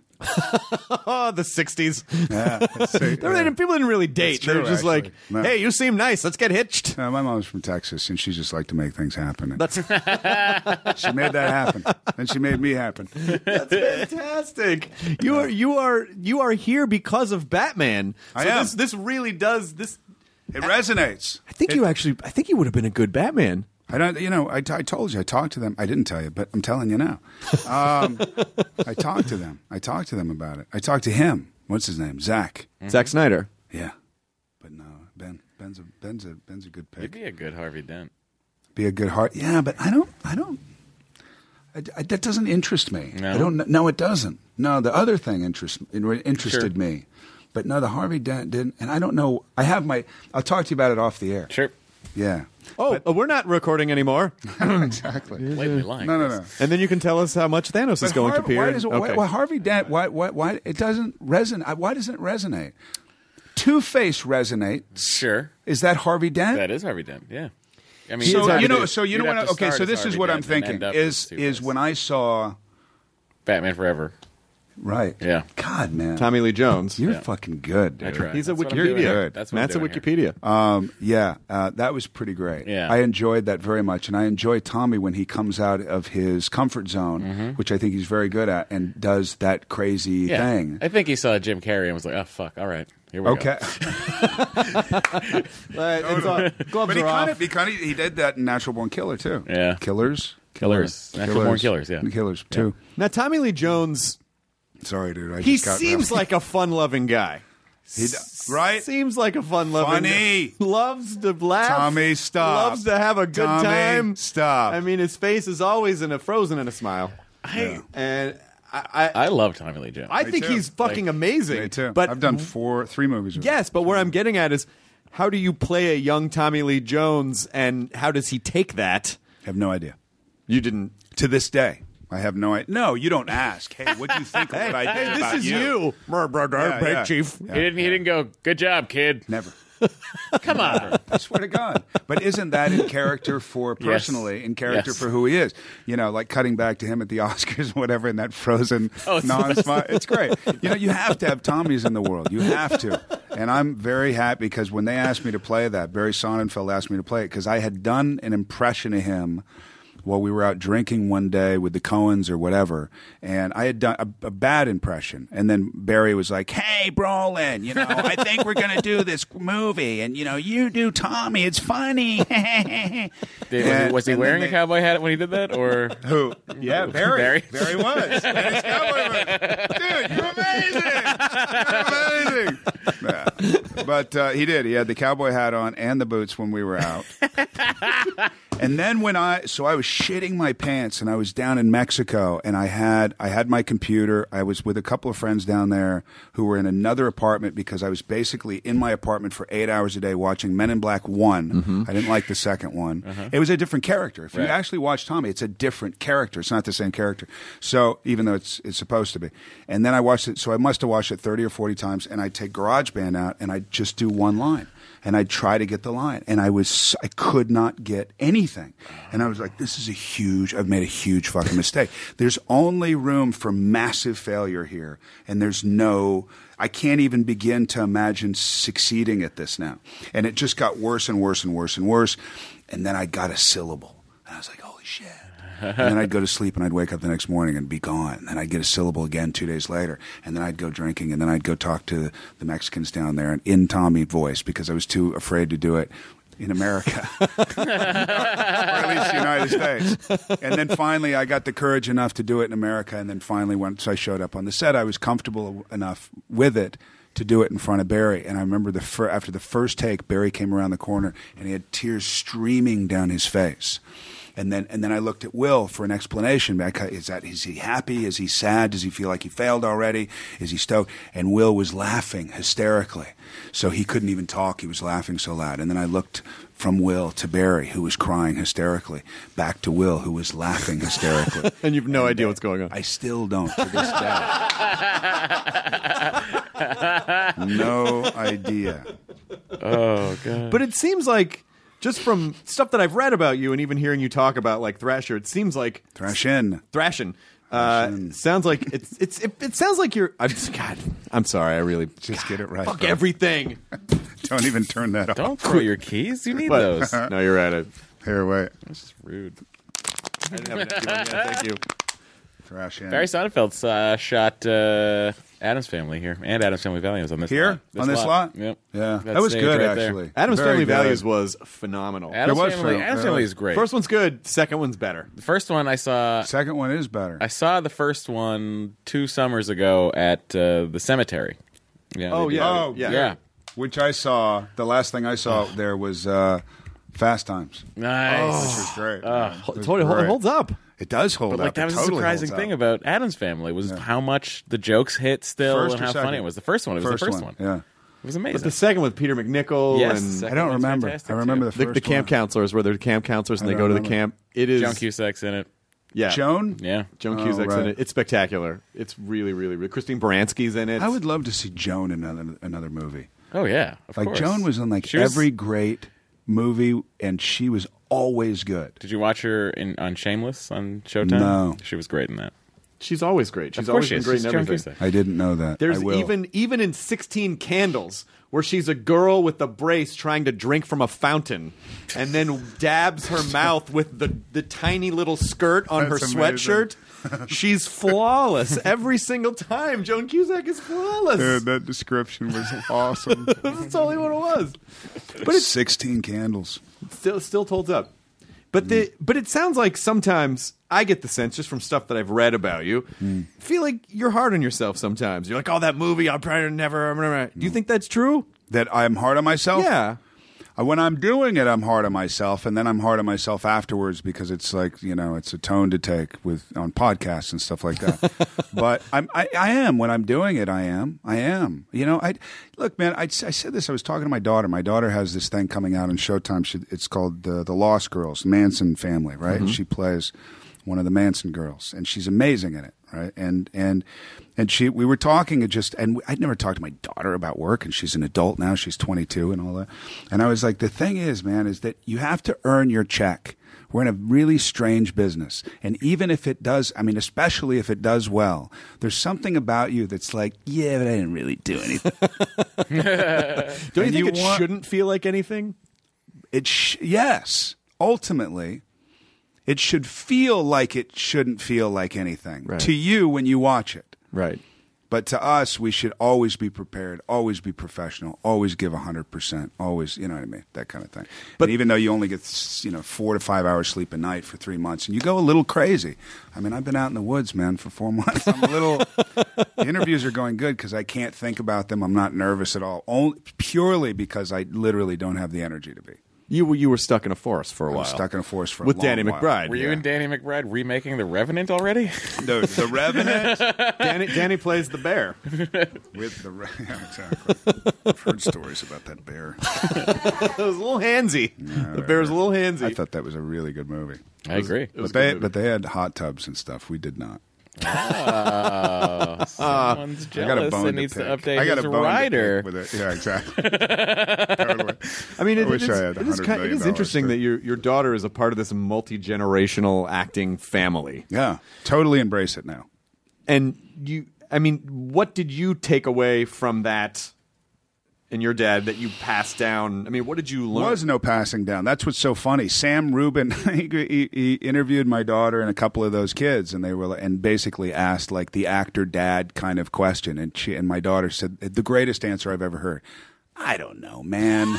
Oh, the sixties. Yeah, that's- They didn't- people didn't really date. It's They true, were just actually. like, No. "Hey, you seem nice. Let's get hitched." Uh, my mom's from Texas, and she just liked to make things happen. And That's she made that happen, and she made me happen. That's fantastic. You are you are you are here because of Batman. So I am. This this really does this. It resonates. I think It- you actually. I think you would have been a good Batman. I don't, you know, I, t- I told you, I talked to them. I didn't tell you, but I'm telling you now. Um, I talked to them. I talked to them about it. I talked to him. What's his name? Zach. Zack Snyder. Yeah, but no, Ben. Ben's a Ben's a Ben's a good You'd pick. be a good Harvey Dent. Be a good heart. Yeah, but I don't. I don't. I, I, that doesn't interest me. No? I don't. No, it doesn't. No, the other thing interest interested Sure. me, but no, the Harvey Dent didn't. And I don't know. I have my. I'll talk to you about it off the air. Sure. Yeah. Oh, uh, we're not recording anymore. Exactly. Blatantly lying. No, no, no. And then you can tell us how much Thanos is But going Har- to appear. Why, does it, why, Okay. why Harvey Dent? Why, why? Why it doesn't resonate? Why doesn't it resonate? Two Face resonate. Sure. Is that Harvey Dent? That is Harvey Dent. Yeah. I mean, So Harvey you know. Dent. So you You'd know have what? to Okay. start So as this is Harvey what I'm Dent and thinking. end up Is as is Two-Face. when I saw Batman Forever. right. Yeah. God, man. Tommy Lee Jones. You're Yeah. fucking good, dude. I tried. He's a That's what I'm doing Wikipedia. here. That's what I'm Matt's a doing here. Wikipedia. Um, yeah, uh, that was pretty great. Yeah. I enjoyed that very much, and I enjoy Tommy when he comes out of his comfort zone, which I think he's very good at, and does that crazy Yeah. thing. I think he saw Jim Carrey and was like, "Oh fuck, all right, here we Okay, But it's all- gloves but he are kind off. of he kind of he did that in Natural Born Killer too. Yeah. Killers, Killers. Natural Born Killers, yeah. Killers too. Now, Tommy Lee Jones, Sorry, dude. I he just got seems like a fun-loving guy. he, right. Seems like a fun-loving Funny. guy. Loves to laugh. Tommy, stop. Loves to have a good Tommy, time. stop. I mean, his face is always in a frozen in a smile. I And I, I, I love Tommy Lee Jones. I Me think too. he's fucking amazing. Me too. But I've done four, three movies. With him. yes, but where I'm getting at is, how do you play a young Tommy Lee Jones, and how does he take that? I have no idea. You didn't. To this day, I have no idea. No, you don't ask. Hey, what do you think of what I did Hey, this about is you, Brr, brr, brr, Yeah, Big yeah. Chief. he didn't. He didn't go. Good job, kid. Never. Come on. I swear to God. But isn't that in character for personally, in character Yes. for who he is? You know, like cutting back to him at the Oscars or whatever in that frozen Oh, it's non-smile. It's great. You know, you have to have Tommies in the world. You have to. And I'm very happy because when they asked me to play that, Barry Sonnenfeld asked me to play it because I had done an impression of him while we were out drinking one day with the Coens or whatever, and I had done a, a bad impression. And then Barry was like, "Hey, Brolin, you know, I think we're going to do this movie, and you know, you do Tommy. It's funny." Did, was he, And- was he and wearing then a they- cowboy hat when he did that, or Who? Yeah, Barry. Barry. Barry was. And his cowboy was. Dude, you're amazing. You're amazing. Yeah. But uh, he did. He had the cowboy hat on and the boots when we were out. And then when I, so I was shitting my pants, and I was down in Mexico, and I had, I had my computer. I was with a couple of friends down there who were in another apartment because I was basically in my apartment for eight hours a day watching Men in Black One. I didn't like the second one. It was a different character. If you Right. actually watch Tommy, it's a different character. It's not the same character. So even though it's it's supposed to be, and then I watched it. So I must have watched it thirty or forty times, and I'd take GarageBand out and I'd just do one line. and I'd try to get the line, and I was I could not get anything, and I was like, this is a huge. I've made a huge fucking mistake. There's only room for massive failure here, and there's no. I can't even begin to imagine succeeding at this now, and it just got worse and worse and worse and worse, and then I got a syllable, and I was like, holy shit. And then I'd go to sleep and I'd wake up the next morning and be gone. And then I'd get a syllable again two days later. And then I'd go drinking. And then I'd go talk to the Mexicans down there in Tommy voice because I was too afraid to do it in America. Or at least the United States. And then finally I got the courage enough to do it in America. And then finally once I showed up on the set, I was comfortable enough with it to do it in front of Barry. And I remember the fir- after the first take, Barry came around the corner and he had tears streaming down his face. And then, and then I looked at Will for an explanation. Is that is he happy? Is he sad? Does he feel like he failed already? Is he stoked? And Will was laughing hysterically, so he couldn't even talk. He was laughing so loud. And then I looked from Will to Barry, who was crying hysterically, back to Will, who was laughing hysterically. And you've no and idea uh, what's going on. I still don't to this day. No idea. Oh god! But it seems like. Just from stuff that I've read about you and even hearing you talk about like Thrasher, it seems like Thrashin. Thrashin. Uh, Thrashin. sounds like it's it's it, it sounds like you're. I'm just, God, I'm sorry. I really Just God, get it right. Fuck bro. everything. Don't even turn that off. Don't throw your keys. You need But- those. no, you're right. I, Here, wait. That's just rude. I didn't have an empty one yet. Thank you. Thrashin. Barry Sonnenfeld uh, shot uh, Addams Family here and Addams Family Values on this Here? lot. On this lot? Yep. Yeah. That That was stage good, right there. actually. Adam's Very Family good. Values was phenomenal. Addams It was Family, for- Addams yeah. Family is great. First one's good. Second one's better. the first one I saw. Second one is better. I saw the first one two summers ago at uh, the cemetery. Yeah. Oh, they did. yeah. Oh, yeah. Yeah. Which I saw, the last thing I saw there was uh, Fast Times. Nice. Which was great. Ho- It was totally hold- great. holds up. It does hold But up. like that It was totally a surprising holds thing up. about Addams Family was how much the jokes hit still First and or how funny second? it was. The first one. It was First the first one, one. yeah. It was amazing. But the second with Peter McNichol Yes, and second I don't one's remember. fantastic, I remember too. the the, first the camp one. counselors, where they're camp counselors and I they don't go to the remember. camp. It is Joan Cusack's in it. Yeah, Joan? Yeah. Joan Oh, Cusack's in right. it. It's spectacular. It's really, really, really. Christine Baranski's in it. I would love to see Joan in another, another movie. Oh yeah. Of Like, course. Joan was in like She was- every great movie, and she was always good. Did you watch her in on Shameless on Showtime? No. She was great in that. She's always great. She's Of course always she been is. great She's in Joan everything. Cusack. I didn't know that. There's I will. even even in sixteen Candles where she's a girl with a brace trying to drink from a fountain and then dabs her mouth with the, the tiny little skirt on That's her sweatshirt. She's flawless every single time. Joan Cusack is flawless. Dude, that description was awesome. That's totally what it was. But it's sixteen candles. still still holds up. But the but it sounds like sometimes I get the sense just from stuff that I've read about you, feel like you're hard on yourself sometimes. You're like, oh, that movie, I'll probably never. never. Do you think that's true? That I'm hard on myself? Yeah. Uh, When I'm doing it, I'm hard on myself, and then I'm hard on myself afterwards because it's like, you know, it's a tone to take with on podcasts and stuff like that. But I'm, I, I am when I'm doing it. I am. I am. You know, I look, man. I, I said this. I was talking to my daughter. My daughter has this thing coming out on Showtime. She, it's called the the Lost Girls, Manson family, right? And she plays one of the Manson girls, and she's amazing in it, right? And and and she, we were talking, and just, and I'd never talked to my daughter about work, and she's an adult now, she's twenty-two and all that. And I was like, the thing is, man, is that you have to earn your check. We're in a really strange business, and even if it does, I mean, especially if it does well, there's something about you that's like, yeah, but I didn't really do anything. Don't you And think you it want- shouldn't feel like anything? It sh- yes, ultimately, it should feel like it shouldn't feel like anything Right. to you when you watch it. Right. But to us, we should always be prepared, always be professional, always give one hundred percent, always, you know what I mean, that kind of thing. But even though you only get, you know, four to five hours sleep a night for three months, and you go a little crazy. I mean, I've been out in the woods, man, for four months. I'm a little, the interviews are going good because I can't think about them. I'm not nervous at all, only, purely because I literally don't have the energy to be. You were you were stuck in a forest for a I while. was stuck in a forest for a with long Danny while. McBride. Were you Yeah. and Danny McBride remaking The Revenant already? Dude, The Revenant Danny, Danny plays the bear. with the Re- yeah, exactly. I've heard stories about that bear. It was a little handsy. the bear was a little handsy. I thought that was a really good movie. I agree. It was But a they good but they had hot tubs and stuff. We did not. Oh, someone's I got a jealous bone and to needs to pick. update I got his a bone rider. to pick with it. Yeah, exactly. Totally. I mean, it, I wish it is, I had it is, $100 kind, it million is interesting dollars, that your your daughter is a part of this multi-generational acting family. Yeah, totally embrace it now. And you, I mean, what did you take away from that and your dad that you passed down? I mean, what did you learn? There was no passing down. That's what's so funny. Sam Rubin, he, he, he interviewed my daughter and a couple of those kids, and they were and basically asked like the actor dad kind of question, and she and my daughter said the greatest answer I've ever heard. I don't know, man.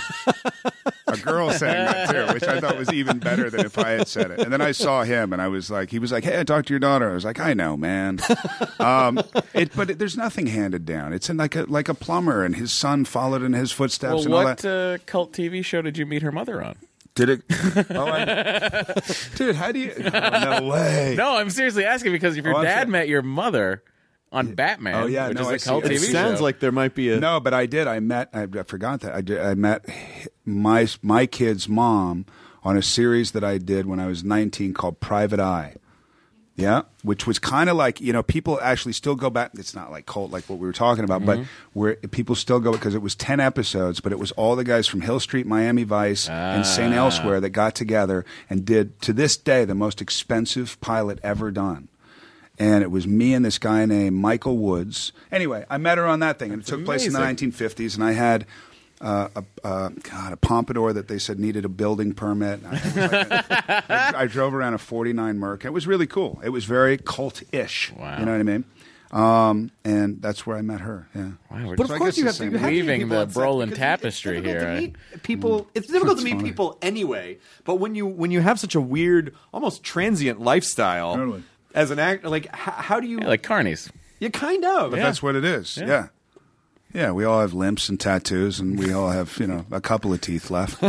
A girl saying that too, which I thought was even better than if I had said it. And then I saw him, and I was like, he was like, "Hey, I talked to your daughter." I was like, "I know, man." Um, it, but it, there's nothing handed down. It's in like a like a plumber, and his son followed in his footsteps. Well, and all what that. uh, cult T V show did you meet her mother on? Did it? Oh, I, dude, how do you? Oh, no way. No, I'm seriously asking because if your Oh, I'm dad sorry. met your mother on Batman, Oh, yeah, which no, is I a see. cult It T It V sounds show. like there might be a. No, but I did. I met. I, I forgot that. I did. I met my my kid's mom on a series that I did when I was nineteen called Private Eye. Yeah, which was kind of like, you know, people actually still go back. It's not like cult like what we were talking about, Mm-hmm. but where people still go because it was ten episodes, but it was all the guys from Hill Street, Miami Vice, and Saint Ah. Elsewhere that got together and did, to this day, the most expensive pilot ever done. And it was me and this guy named Michael Woods. Anyway, I met her on that thing, and it took place in the amazing. nineteen fifties, and I had uh, a, uh, God, a pompadour that they said needed a building permit. I, was like, I, I drove around a forty-nine Merc. It was really cool. It was very cult-ish. Wow. You know what I mean? Um, and that's where I met her. Yeah. Wow, we're But So I of course guess you have it's to the you same have to meet Weaving people the on set Brolin because tapestry it's difficult here, to I- meet people. It's difficult to meet funny. people anyway. But when you when you have such a weird, almost transient lifestyle Totally. as an actor, like h- how do you? Yeah, like Carney's. you kind of. But that's what it is. Yeah. yeah. we all have limps and tattoos, and we all have, you know, a couple of teeth left.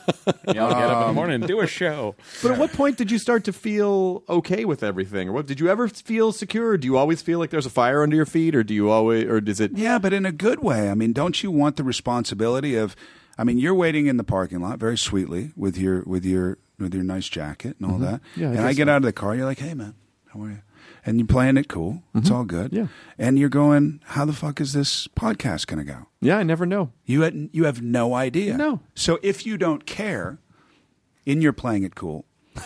You all get up in the morning and do a show. But at what point did you start to feel okay with everything, or what? Did you ever feel secure? Or do you always feel like there's a fire under your feet, or do you always, or does it? Yeah, but in a good way. I mean, don't you want the responsibility of? I mean, you're waiting in the parking lot very sweetly with your with your with your nice jacket and all that. Yeah, I and I guess get so. out of the car. You're like, "Hey, man, how are you?" And you're playing it cool. It's all good. Yeah. And you're going, "How the fuck is this podcast going to go?" Yeah, I never know. You had, you have no idea. No. So if you don't care, in your playing it cool,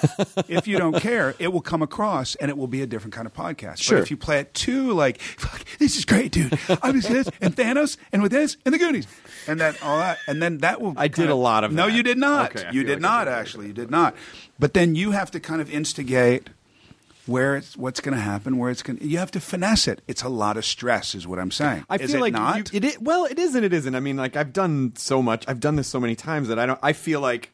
if you don't care, it will come across and it will be a different kind of podcast. Sure. But if you play it too like, fuck, this is great, dude. I was this and Thanos and with this and the Goonies and then all that, and then that will. I did kind a lot of No, that. you did not. Okay, I you feel did like I not did. actually. You did not. But then you have to kind of instigate where it's what's going to happen, where it's going. You have to finesse it. It's a lot of stress, is what I'm saying. I is feel it like not? You, it is, well, it is and it isn't. I mean, like I've done so much. I've done this so many times that I don't. I feel like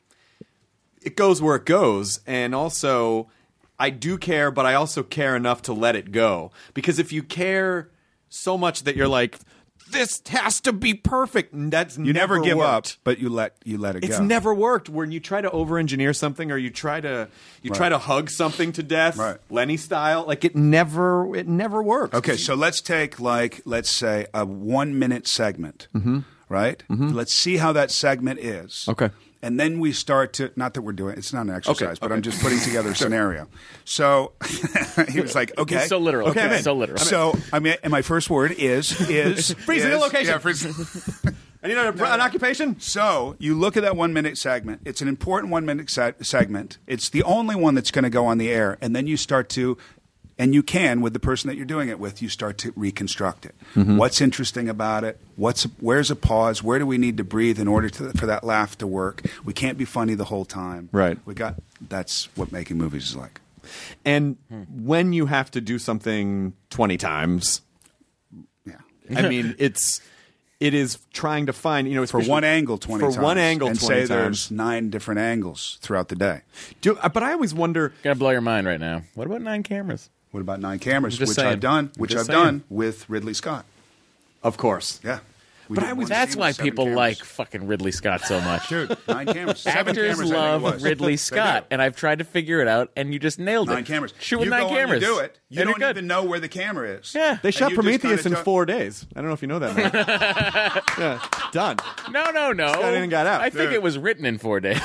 it goes where it goes, and also I do care, but I also care enough to let it go. Because if you care so much that you're like, this has to be perfect, and that's you never, give worked. up, but you let you let it It's go. never worked. When you try to over-engineer something, or you try to you Right. try to hug something to death, Right. Lenny style, like it never it never works. Okay, so let's take like let's say a one minute segment, mm-hmm. right? Mm-hmm. Let's see how that segment is. Okay. And then we start to not that we're doing it's not an exercise, Okay, but okay. I'm just putting together a scenario. So he was like, okay, He's so literal. Okay, I'm in. So literal. So I mean, and my first word is is Freeze is, the location. Yeah, freeze. I need an, an occupation. So you look at that one minute segment. It's an important one minute se- segment. It's the only one that's going to go on the air, and then you start to. And you can, with the person that you're doing it with, you start to reconstruct it. Mm-hmm. What's interesting about it? What's where's a pause? Where do we need to breathe in order to, for that laugh to work? We can't be funny the whole time. Right. We got. That's what making movies is like. And when you have to do something twenty times, Yeah. I mean, it's it is trying to find you know For especially- one angle, twenty for times. one angle, and twenty say there's times. nine different angles throughout the day. Do, uh, but I always wonder. Gonna blow your mind right now. What about nine cameras? What about nine cameras, I'm just which saying. I've done, I'm which just I've saying. done with Ridley Scott. Of course, Yeah. We But did I was- one That's scene why with seven people cameras. like fucking Ridley Scott so much. Dude, nine cameras. Seven Actors cameras, I think it love was. Ridley They Scott, do. and I've tried to figure it out, and you just nailed it. Nine cameras. Shoot with you nine go cameras. And you do it. You And you're don't good. even know where the camera is. Yeah. they And shot you just Prometheus kinda in do- four days. I don't know if you know that. Man. yeah, done. No, no, no. got in and got out. I think Dude. it was written in four days.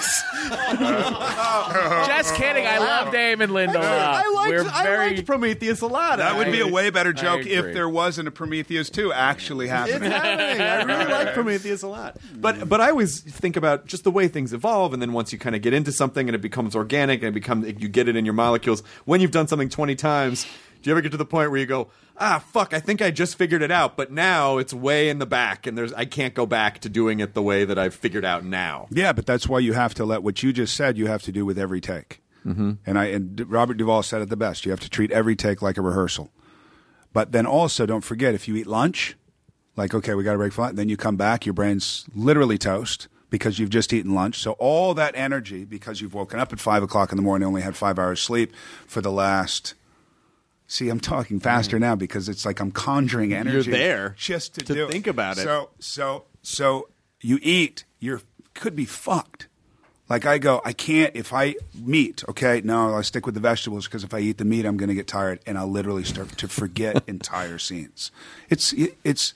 Just kidding. I love Damon Lindelof. I liked, We're I very. liked Prometheus a lot. That would be a way better joke agree. if there wasn't a Prometheus two actually happening. It's happening. I really like Prometheus a lot. But but I always think about just the way things evolve, and then once you kind of get into something and it becomes organic and it becomes you get it in your molecules. When you've done something twenty times, do you ever get to the point where you go, ah, fuck, I think I just figured it out, but now it's way in the back, and there's I can't go back to doing it the way that I've figured out now. Yeah, but that's why you have to let what you just said. You have to do with every take. Mm-hmm. And I and Robert Duvall said it the best. You have to treat every take like a rehearsal. But then also, don't forget, if you eat lunch, like, okay, we got to break for lunch, then you come back, your brain's literally toast because you've just eaten lunch. So all that energy, because you've woken up at five o'clock in the morning, only had five hours sleep for the last... See, I'm talking faster now because it's like I'm conjuring energy. You're there just to, to do think it. about it. So, so, so you eat, you could be fucked. Like I go, I can't, if I meat, okay, no, I stick with the vegetables because if I eat the meat, I'm going to get tired and I'll literally start to forget entire scenes. It's, it, it's,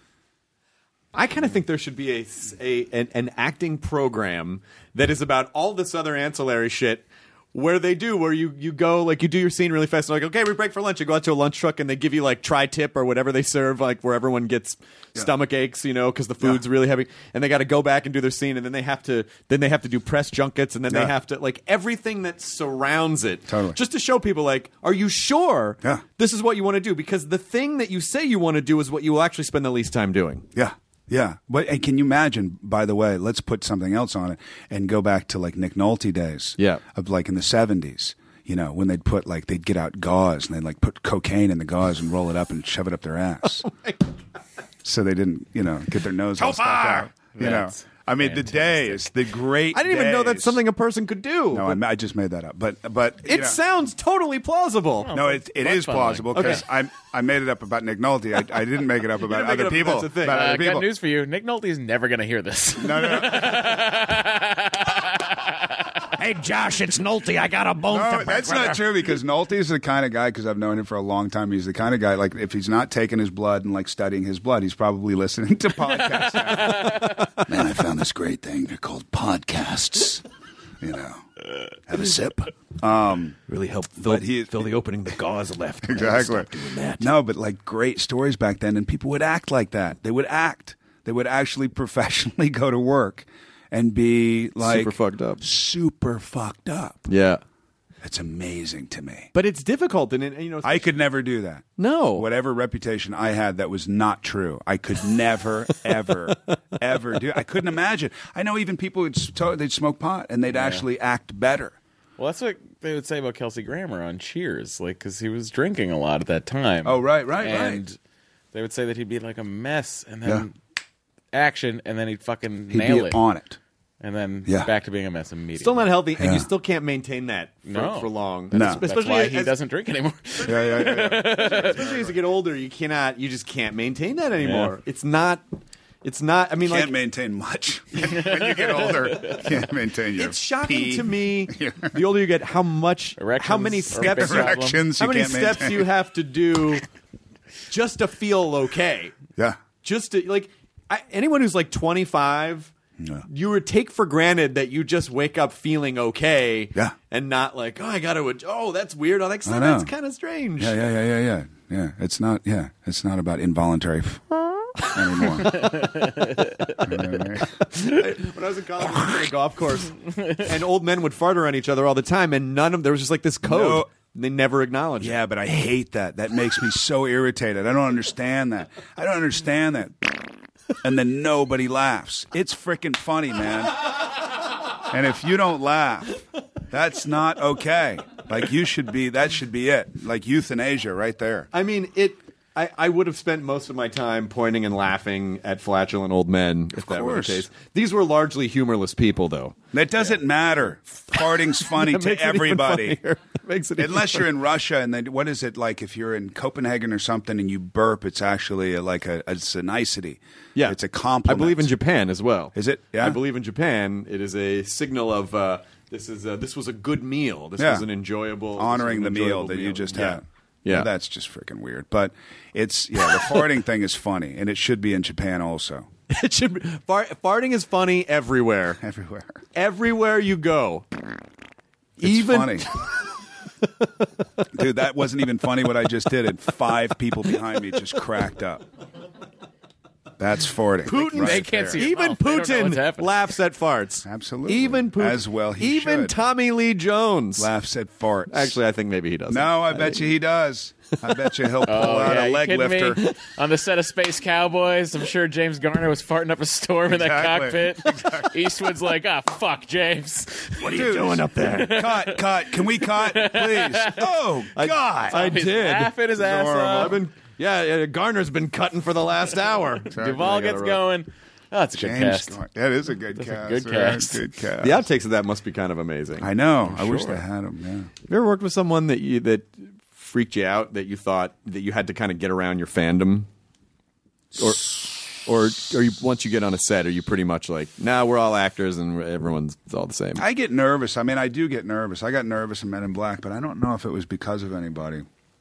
I kind of think there should be a, a an, an acting program that is about all this other ancillary shit where they do, where you, you go, like, you do your scene really fast, and like, okay, we break for lunch. You go out to a lunch truck, and they give you, like, tri-tip or whatever they serve, like, where everyone gets yeah. stomach aches, you know, because the food's yeah. really heavy, and they got to go back and do their scene, and then they have to, then they have to do press junkets, and then yeah. they have to, like, everything that surrounds it. Totally. Just to show people, like, are you sure yeah. this is what you want to do? Because the thing that you say you want to do is what you will actually spend the least time doing. Yeah. Yeah, but and can you imagine? By the way, let's put something else on it and go back to like Nick Nolte days. Yeah, of like in the seventies. You know, when they'd put like they'd get out gauze and they'd like put cocaine in the gauze and roll it up and shove it up their ass, oh my God. So they didn't, you know, get their nose all stuck out. You That's know, I mean, fantastic. the days, the great. I didn't even know days. that's something a person could do. No, I, I just made that up, but but it you know. sounds totally plausible. No, it, it is plausible because okay. I I made it up about Nick Nolte. I, I didn't make it up about other up, people. That's the thing. About Uh, other people. got news for you. Nick Nolte's never going to hear this. No, no. no. Hey, Josh, it's Nolte. I got a bone No, to pick that's with not her. true because Nolte's the kind of guy, because I've known him for a long time, he's the kind of guy, like, if he's not taking his blood and, like, studying his blood, he's probably listening to podcasts. Man, I found this great thing. They're called podcasts. You know, have a sip. Um, really help fill, he, fill the opening the gauze left. Exactly. Stop doing that. No, but, like, great stories back then, and people would act like that. They would act. They would actually professionally go to work and be like super fucked up. Super fucked up. Yeah. It's amazing to me. But it's difficult, and it, you know, I could never do that. No. Whatever reputation I had that was not true, I could never, ever, ever do. I couldn't imagine. I know even people would they'd smoke pot and they'd yeah. actually act better. Well, that's what they would say about Kelsey Grammer on Cheers, like, because he was drinking a lot at that time. Oh, right, right, and right. They would say that he'd be like a mess, and then yeah. action, and then he'd fucking he'd nail be it on it. And then yeah. back to being a mess immediately. Still not healthy, and yeah. you still can't maintain that for, no. for long. No. Especially That's why as, he doesn't drink anymore. Yeah, yeah, yeah. yeah. Especially as you get older, you cannot, you just can't maintain that anymore. Yeah. It's not, it's not. I mean, you can't like, maintain much when you get older. You can't maintain your. It's shocking pee. to me. The older you get, how much, Erections how many steps, you, erections how you many can't steps maintain. you have to do just to feel okay. Yeah. Just to like, I, anyone who's like twenty-five. Yeah. You would take for granted that you just wake up feeling okay, yeah, and not like, oh, I got to. Oh, that's weird. Oh, that's, I that's kind of strange. Yeah, yeah, yeah, yeah, yeah. Yeah, it's not. Yeah, it's not about involuntary f- anymore. When I was in college, I was at a golf course, and old men would fart around each other all the time, and none of there was just like this code. No. They never acknowledged. Yeah, it. but I hate that. That makes me so irritated. I don't understand that. I don't understand that. And then nobody laughs. It's freaking funny, man. And if you don't laugh, that's not okay. Like, you should be, that should be it. Like euthanasia right there. I mean, it. I, I would have spent most of my time pointing and laughing at flatulent old men if Of that course. were the case. These were largely humorless people, though. That doesn't yeah. matter. Farting's funny That to makes it even everybody. funnier. Makes it Unless even you're in Russia, and then what is it like if you're in Copenhagen or something and you burp? It's actually a, like a it's a nicety. Yeah, it's a compliment. I believe in Japan as well. Is it? Yeah, I believe in Japan. It is a signal of uh, this is a, this was a good meal. This yeah. was an enjoyable honoring was an the meal enjoyable that meal. you just yeah. had. Yeah. Well, that's just freaking weird. But it's, yeah, the farting thing is funny, and it should be in Japan also. It should be, fart, farting is funny everywhere. Everywhere. Everywhere you go. It's Even funny. Dude, that wasn't even funny what I just did, and five people behind me just cracked up. That's farting. Putin, right they can't there. see. even Oh, they don't know what's Putin happening. laughs at farts. Absolutely. Even Putin. As well he Even should. Tommy Lee Jones. Laughs at farts. Actually, I think maybe he doesn't. No, I bet you he does. I bet you he'll pull Oh, out yeah, a you leg kidding lifter. me? On the set of Space Cowboys, I'm sure James Garner was farting up a storm in that Exactly. cockpit. Eastwood's like, ah, fuck, James. What are you doing up there? Cut, cut. Can we cut, please? Oh, God. I He's did. laughing his ass horrible. off. I've been, yeah, yeah, Garner's been cutting for the last hour. Duvall gets going. Oh, it's a good James cast. Gar- That is a good That's a cast. good Yeah, cast. Good cast. The outtakes of that must be kind of amazing. I know. I wish sure. they had them. Yeah. Have you ever worked with someone that you that freaked you out, that you thought that you had to kind of get around your fandom, or or or you, once you get on a set, are you pretty much like, nah, we're all actors and everyone's it's all the same? I get nervous. I mean, I do get nervous. I got nervous in Men in Black, but I don't know if it was because of anybody.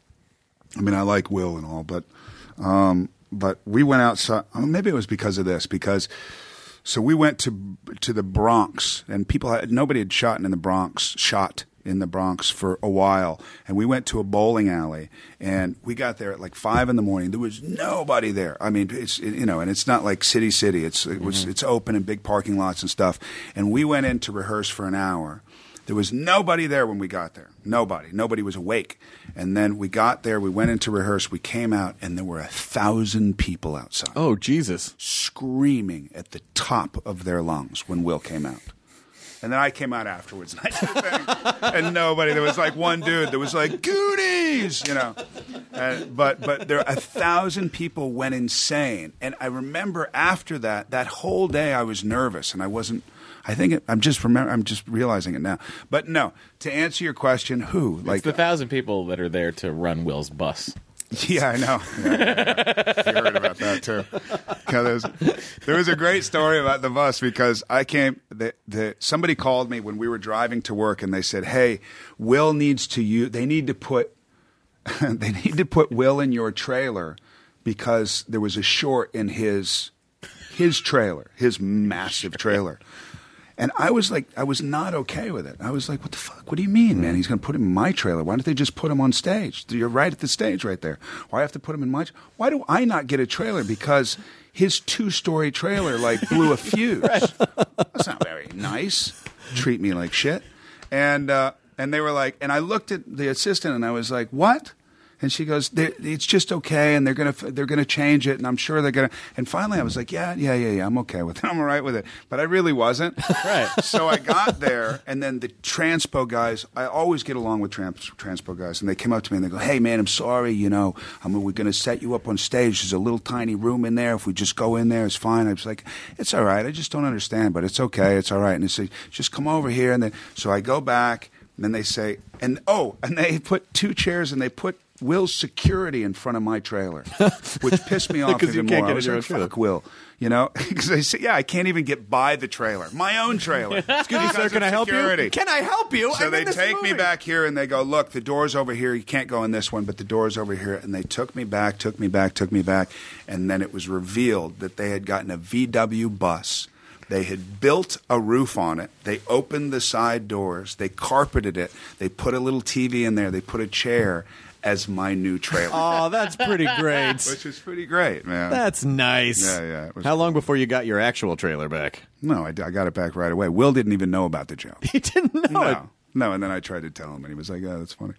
I mean, I like Will and all, but um, but we went outside. Oh, maybe it was because of this. Because so we went to to the Bronx, and people had, nobody had shot in the Bronx shot in the Bronx for a while, and we went to a bowling alley, and we got there at like five in the morning. There was nobody there. I mean, it's you know, and it's not like City City. It's it was mm-hmm. it's open and big parking lots and stuff. And we went in to rehearse for an hour. There was nobody there when we got there. Nobody. Nobody was awake. And then we got there. We went in to rehearse. We came out, and there were a thousand people outside. Oh, Jesus. Screaming at the top of their lungs when Will came out. And then I came out afterwards, and I did the thing. And nobody. There was like one dude that was like, Goonies, you know. And, but but there a thousand people went insane. And I remember after that, that whole day I was nervous, and I wasn't. I think it, I'm just remember. I'm just realizing it now. But no, to answer your question, who like It's the thousand people that are there to run Will's bus. Yeah, I know. Yeah, yeah. You heard about that too. There was, there was a great story about the bus because I came. The, the, somebody called me when we were driving to work, and they said, "Hey, Will needs to use. They need to put. they need to put Will in your trailer because there was a short in his his trailer, his massive trailer." And I was like, I was not okay with it. I was like, what the fuck? What do you mean, man? He's going to put him in my trailer. Why don't they just put him on stage? You're right at the stage right there. Why have to put him in my – why do I not get a trailer? Because his two-story trailer, like, blew a fuse. That's not very nice. Treat me like shit. And uh, and they were like – and I looked at the assistant, and I was like, what? And she goes, "It's just okay, and they're gonna they're gonna change it, and I'm sure they're gonna." And finally, I was like, "Yeah, yeah, yeah, yeah, I'm okay with it. I'm all right with it." But I really wasn't. Right. So I got there, and then the transpo guys. I always get along with trans, transpo guys, and they came up to me and they go, "Hey, man, I'm sorry. You know, I mean, we're gonna set you up on stage. There's a little tiny room in there. If we just go in there, it's fine." I was like, "It's all right. I just don't understand, but it's okay. It's all right." And they say, "Just come over here." And then so I go back, and then they say, and oh, and they put two chairs, and they put Will's security in front of my trailer, which pissed me off Because you even can't more. get I was in your like, own trailer. fuck Will. You know? Because they say, yeah, I can't even get by the trailer. My own trailer. Excuse me, sir, Because can of I help security. you? Can I help you? So I'm they in this take me movie. back here and they go, look, the door's over here. You can't go in this one, but the door's over here. And they took me back, took me back, took me back. And then it was revealed that they had gotten a V W bus. They had built a roof on it. They opened the side doors. They carpeted it. They put a little T V in there. They put a chair as my new trailer. Oh, that's pretty great. Which is pretty great, man. That's nice. Yeah, yeah, it was- How long before you got your actual trailer back? No, I, I got it back right away. Will didn't even know about the joke. He didn't know it. No. No, and then I tried to tell him, and he was like, "Yeah, that's funny."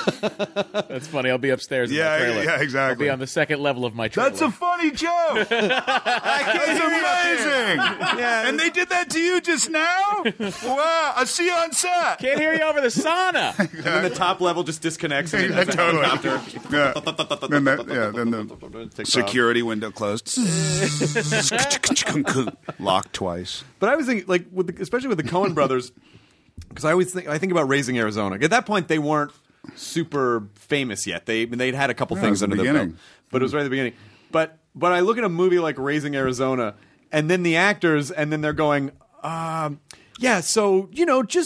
That's funny. I'll be upstairs in Yeah, my trailer. yeah, exactly. I'll be on the second level of my trailer. That's a funny joke. That's amazing. Yeah. And they did that to you just now? Wow, I see you on set. Can't hear you over the sauna. And then the top level just disconnects. And Yeah, it has a totally. helicopter. Yeah. Then, that, yeah, then the Takes security window closed. Locked twice. But I was thinking, like, with the, especially with the Coen brothers, because I always think I think about Raising Arizona. At that point, they weren't super famous yet. They they'd had a couple Yeah, things it was under the their beginning. belt, but it was right at the beginning. But but I look at a movie like Raising Arizona, and then the actors, and then they're going, um, yeah, so you know, just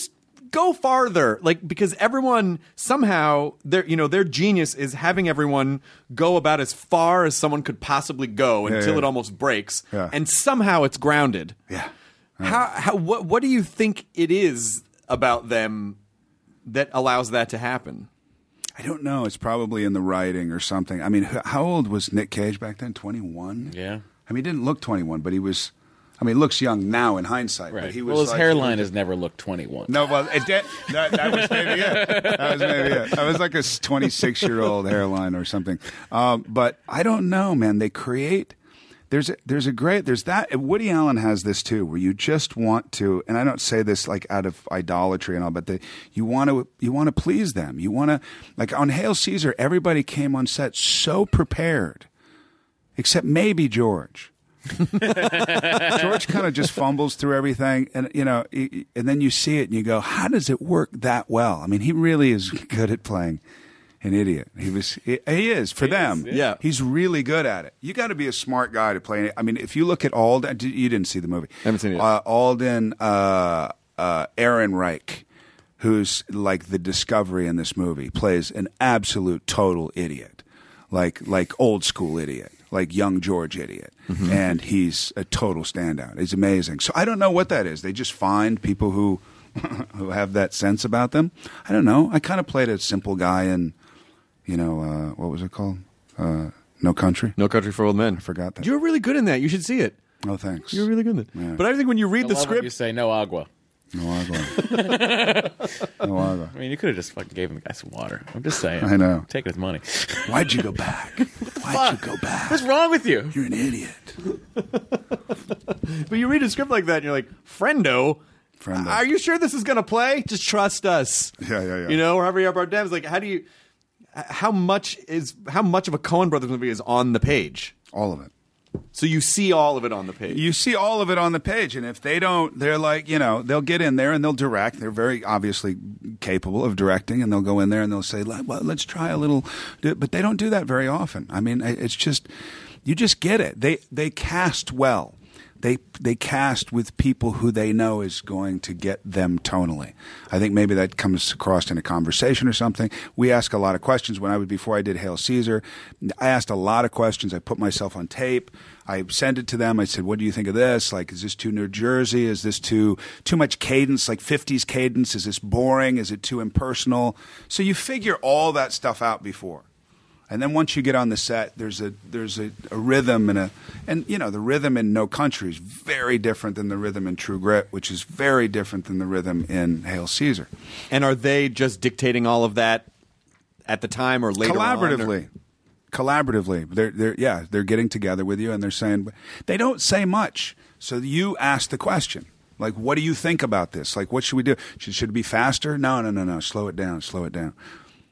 go farther, like because everyone somehow their you know their genius is having everyone go about as far as someone could possibly go Yeah, until yeah. it almost breaks, Yeah. and somehow it's grounded. Yeah. How how what what do you think it is about them that allows that to happen? I don't know. It's probably in the writing or something. I mean, h- how old was Nick Cage back then? twenty-one? Yeah. I mean, he didn't look twenty-one, but he was. I mean, he looks young now in hindsight. Right. But he was well, his like, hairline he was- has never looked twenty-one. No, well, it did. That, that was maybe it. That was maybe it. That was like a twenty-six-year-old hairline or something. Um, but I don't know, man. They create. There's a, there's a great there's that Woody Allen has this too, where you just want to, and I don't say this like out of idolatry and all, but the, you want to you want to please them. You want to, like on Hail Caesar, everybody came on set so prepared, except maybe George. George kind of just fumbles through everything, and you know, and then you see it and you go, how does it work that well? I mean, he really is good at playing an idiot. He was. He, he is for He them. is, yeah. He's really good at it. You got to be a smart guy to play it. I mean, if you look at Alden, you didn't see the movie. I haven't seen it yet. Uh, Alden uh, uh, Ehrenreich, who's like the discovery in this movie, plays an absolute total idiot, like like old school idiot, like young George idiot, Mm-hmm. and he's a total standout. He's amazing. So I don't know what that is. They just find people who who have that sense about them. I don't know. I kind of played a simple guy in. You know, uh, what was it called? Uh, No Country? No Country for Old Men. I forgot that. You were really good in that. You should see it. Oh, thanks. You were really good in it. Yeah. But I think when you read I the love when script, you say no agua. No agua. No agua. I mean, you could have just fucking gave him the guy some water. I'm just saying. I know. Take his money. Why'd you go back? Why'd you go back? What's wrong with you? You're an idiot. but you read a script like that, and you're like, "Friendo, Friendo. are you sure this is going to play? Just trust us." Yeah, yeah, yeah. You know, or Javier Bardem's like, how do you? How much is how much of a Coen Brothers movie is on the page? All of it. So you see all of it on the page. You see all of it on the page, and if they don't, they're like, you know, they'll get in there and they'll direct. They're very obviously capable of directing, and they'll go in there and they'll say, well, let's try a little. But they don't do that very often. I mean, it's just, you just get it. They they cast well. They they cast with people who they know is going to get them tonally. I think maybe that comes across in a conversation or something. We ask a lot of questions. When I was before I did Hail Caesar, I asked a lot of questions. I put myself on tape. I sent it to them. I said, "What do you think of this? Like, is this too New Jersey? Is this too too much cadence, like fifties cadence? Is this boring? Is it too impersonal?" So you figure all that stuff out before. And then once you get on the set, there's a there's a, a rhythm and a and you know the rhythm in No Country is very different than the rhythm in True Grit, which is very different than the rhythm in Hail Caesar. And are they just dictating all of that at the time or later Collaboratively, on, collaboratively, they're they're yeah they're getting together with you and they're saying they don't say much, so you ask the question. Like, what do you think about this? Like, what should we do? Should, should it be faster? No, no, no, no. Slow it down. Slow it down.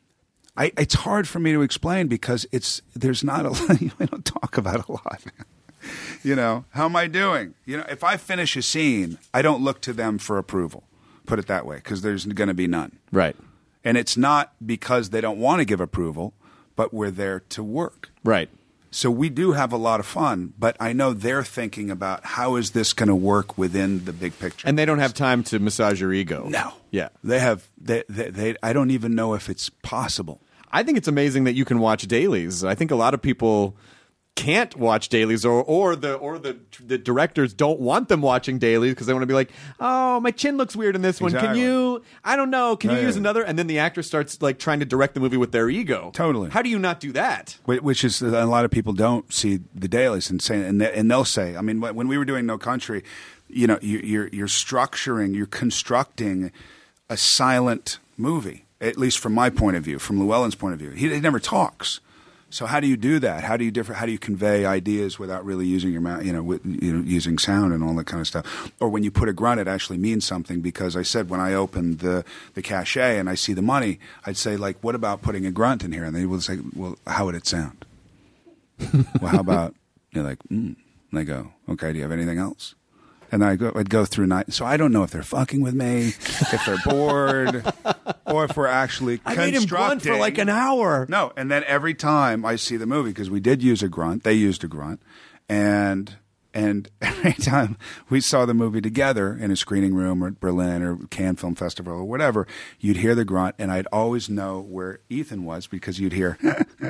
I, it's hard for me to explain because it's there's not a lot. I don't talk about it a lot. You know, how am I doing? You know, if I finish a scene, I don't look to them for approval. Put it that way, because there's going to be none. Right. And it's not because they don't want to give approval, but we're there to work. Right. So we do have a lot of fun, but I know they're thinking about how is this going to work within the big picture. And they don't have time to massage your ego. No. Yeah. They have. They, they, they. I don't even know if it's possible. I think it's amazing that you can watch dailies. I think a lot of people can't watch dailies, or or the or the the directors don't want them watching dailies because they want to be like, oh, my chin looks weird in this one. Exactly. Can you? I don't know. Can Yeah, you yeah, use yeah. another? And then the actor starts like trying to direct the movie with their ego. Totally. How do you not do that? Wh- Which is a lot of people don't see the dailies and say, and, they, and they'll say, I mean, when we were doing No Country, you know, you, you're you're structuring, you're constructing a silent movie. At least from my point of view, from Llewellyn's point of view, he, he never talks. So how do you do that? How do you differ? How do you convey ideas without really using your mouth? You know, with, you know, using sound and all that kind of stuff. Or when you put a grunt, it actually means something. Because I said when I opened the the cachet and I see the money, I'd say like, what about putting a grunt in here? And they would say, well, how would it sound? Well, how about you're like, mm. And they go, okay. Do you have anything else? And I go, I'd go through night. So I don't know if they're fucking with me, if they're bored, or if we're actually I made him grunt for constructing- like an hour. No, and then every time I see the movie, because we did use a grunt, they used a grunt, and And every time we saw the movie together in a screening room or at Berlin or Cannes Film Festival or whatever, you'd hear the grunt, and I'd always know where Ethan was because you'd hear.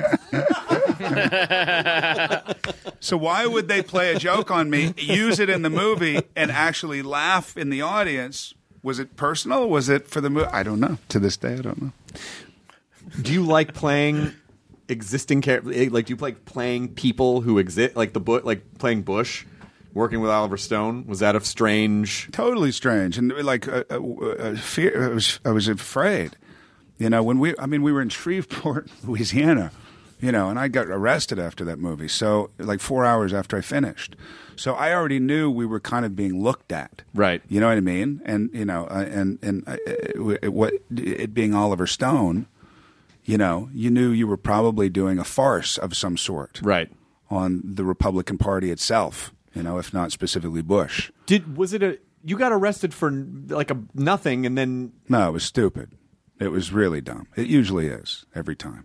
So why would they play a joke on me, use it in the movie, and actually laugh in the audience? Was it personal? Was it for the movie? I don't know. To this day, I don't know. Do you like playing existing characters? Like, do you like playing people who exist? Like the Bu- like playing Bush, working with Oliver Stone. Was that a strange? Totally strange, and like uh, uh, uh, fear. I was I was afraid. You know, when we. I mean, we were in Shreveport, Louisiana. You know, and I got arrested after that movie. So, like four hours after I finished. So I already knew we were kind of being looked at. Right. You know what I mean? And you know, uh, and and uh, it, what it being Oliver Stone. You know, you knew you were probably doing a farce of some sort, right, on the Republican Party itself. You know, if not specifically Bush. Did was it a? You got arrested for like a nothing, and then no, it was stupid. It was really dumb. It usually is every time.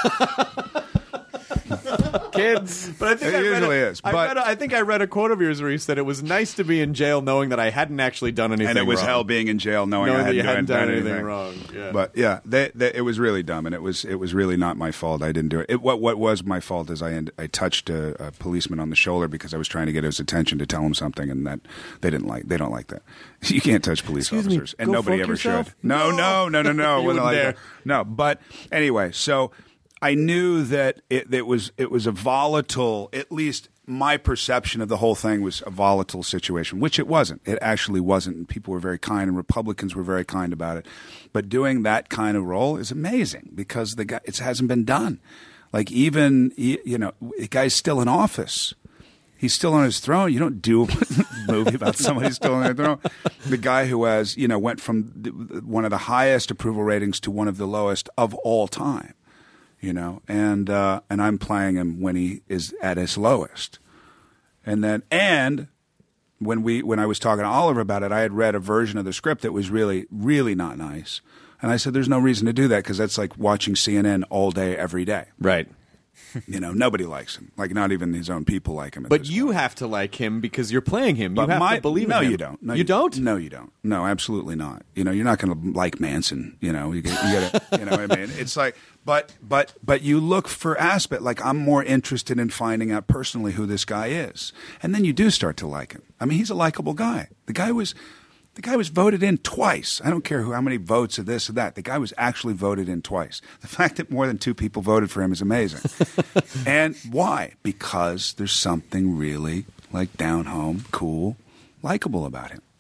Kids, but I think it I usually read a, is. I, But read a, I think I read a quote of yours where you said it was nice to be in jail knowing that I hadn't actually done anything. And it was wrong. hell being in jail knowing, knowing I that you hadn't, hadn't done, done anything. anything wrong. Yeah. But yeah, they, they, it was really dumb, and it was it was really not my fault. I didn't do it. it what what was my fault is I end, I touched a, a policeman on the shoulder because I was trying to get his attention to tell him something, and that they didn't like. They don't like that. You can't touch police Excuse me, officers, and go nobody fuck ever yourself? should. No, no, no, no, no. You It wasn't wouldn't like dare. that. No, but anyway, so I knew that it, it was it was a volatile. At least my perception of the whole thing was a volatile situation, which it wasn't. It actually wasn't. And people were very kind, and Republicans were very kind about it. But doing that kind of role is amazing because the guy it hasn't been done. Like even you know, the guy's still in office. He's still on his throne. You don't do a movie about somebody still on their throne. The guy who has, you know, went from the, one of the highest approval ratings to one of the lowest of all time, you know, and uh, and I'm playing him when he is at his lowest. And then and when we when I was talking to Oliver about it, I had read a version of the script that was really really not nice, and I said, "There's no reason to do that because that's like watching C N N all day every day." Right. You know, nobody likes him. Like, not even his own people like him. At But this you point. have to like him because you're playing him. But you have my, to believe no, in him. you don't. No, you don't? No, you don't. No, absolutely not. You know, you're not going to like Manson. You know, you, get, you, gotta, you know what I mean? It's like, but but but you look for aspect. Like, I'm more interested in finding out personally who this guy is, and then you do start to like him. I mean, he's a likable guy. The guy was. The guy was voted in twice. I don't care who, how many votes of this or that. The guy was actually voted in twice. The fact that more than two people voted for him is amazing. And why? Because there's something really like down home, cool, likable about him.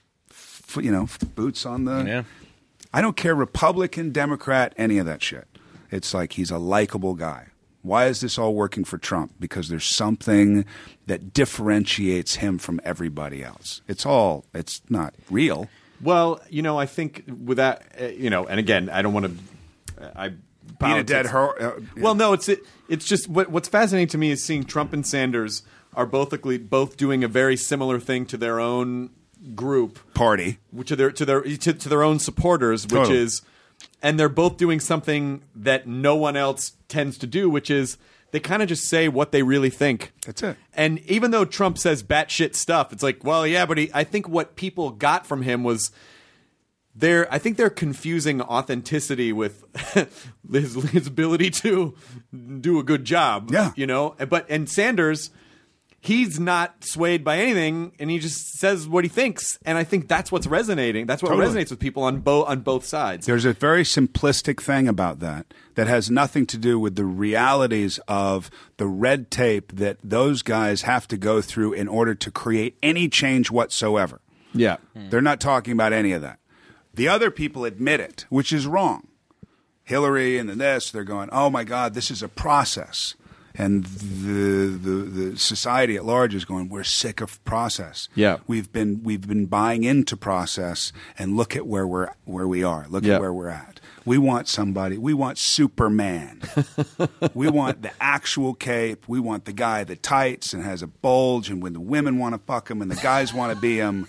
F- you know, boots on the. Yeah. I don't care Republican, Democrat, any of that shit. It's like he's a likable guy. Why is this all working for Trump? Because there's something that differentiates him from everybody else. It's all, it's not real. Well, you know, I think with that, uh, you know, and again, I don't want to. I Being a dead horse. Uh, Well, no, it's it, it's just what, what's fascinating to me is seeing Trump and Sanders are both both doing a very similar thing to their own group party, to their to their to, to their own supporters, which Totally. is, and they're both doing something that no one else tends to do, which is they kind of just say what they really think. That's it. And even though Trump says batshit stuff, it's like, well, yeah, but he, I think what people got from him was they're, I think they're confusing authenticity with his, his ability to do a good job. Yeah. You know, but, and Sanders, he's not swayed by anything, and he just says what he thinks. And I think that's what's resonating. That's what Totally. resonates with people on both on both sides. There's a very simplistic thing about that that has nothing to do with the realities of the red tape that those guys have to go through in order to create any change whatsoever. Yeah. They're not talking about any of that. The other people admit it, which is wrong. Hillary and this, they're going, oh, my God, this is a process. And the, the the society at large is going, we're sick of process. Yeah. We've been we've been buying into process, and look at where we're where we are. Look Yeah. at where we're at. We want somebody. We want Superman. We want the actual cape. We want the guy that tights and has a bulge, and when the women want to fuck him and the guys want to be him.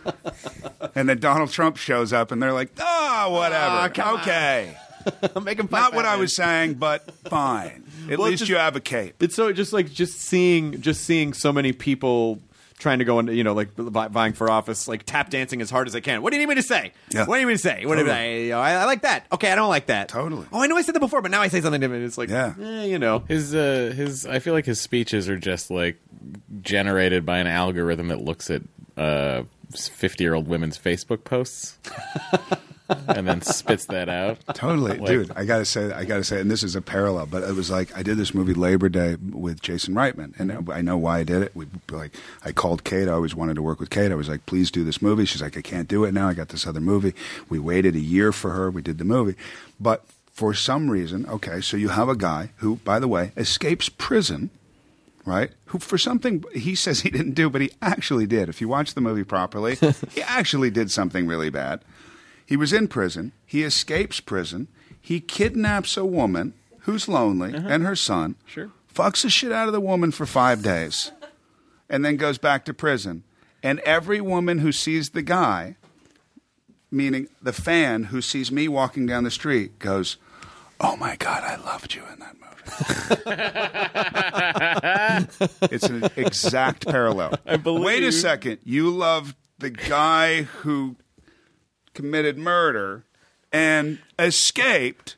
And then Donald Trump shows up, and they're like, oh, whatever. come okay. Make him fight Not what I Batman. was saying, but fine. At Well, least just- you have a cape. It's so just like just seeing just seeing so many people trying to go into, you know, like vi- vying for office, like tap dancing as hard as I can. What do you need me to say? Yeah. What do you need me to say? What do you, I, you know, I, I like that. Okay, I don't like that. Totally. Oh, I know I said that before, but now I say something different. It's like, Yeah. eh, you know. His uh, his I feel like his speeches are just like generated by an algorithm that looks at uh fifty-year-old women's Facebook posts and then spits that out. Totally, Like- dude. I gotta say, I gotta say, and this is a parallel, but it was like I did this movie Labor Day with Jason Reitman, and I know why I did it. We like, I called Kate. I always wanted to work with Kate. I was like, please do this movie. She's like, I can't do it now. I got this other movie. We waited a year for her. We did the movie, but for some reason, okay, so you have a guy who, by the way, escapes prison. Right? Who, for something he says he didn't do, but he actually did. If you watch the movie properly, he actually did something really bad. He was in prison. He escapes prison. He kidnaps a woman who's lonely Uh-huh. and her son. Sure. Fucks the shit out of the woman for five days, and then goes back to prison. And every woman who sees the guy, meaning the fan who sees me walking down the street, goes, "Oh my God, I loved you in that movie." It's an exact parallel. I believe- Wait a second. You loved the guy who committed murder and escaped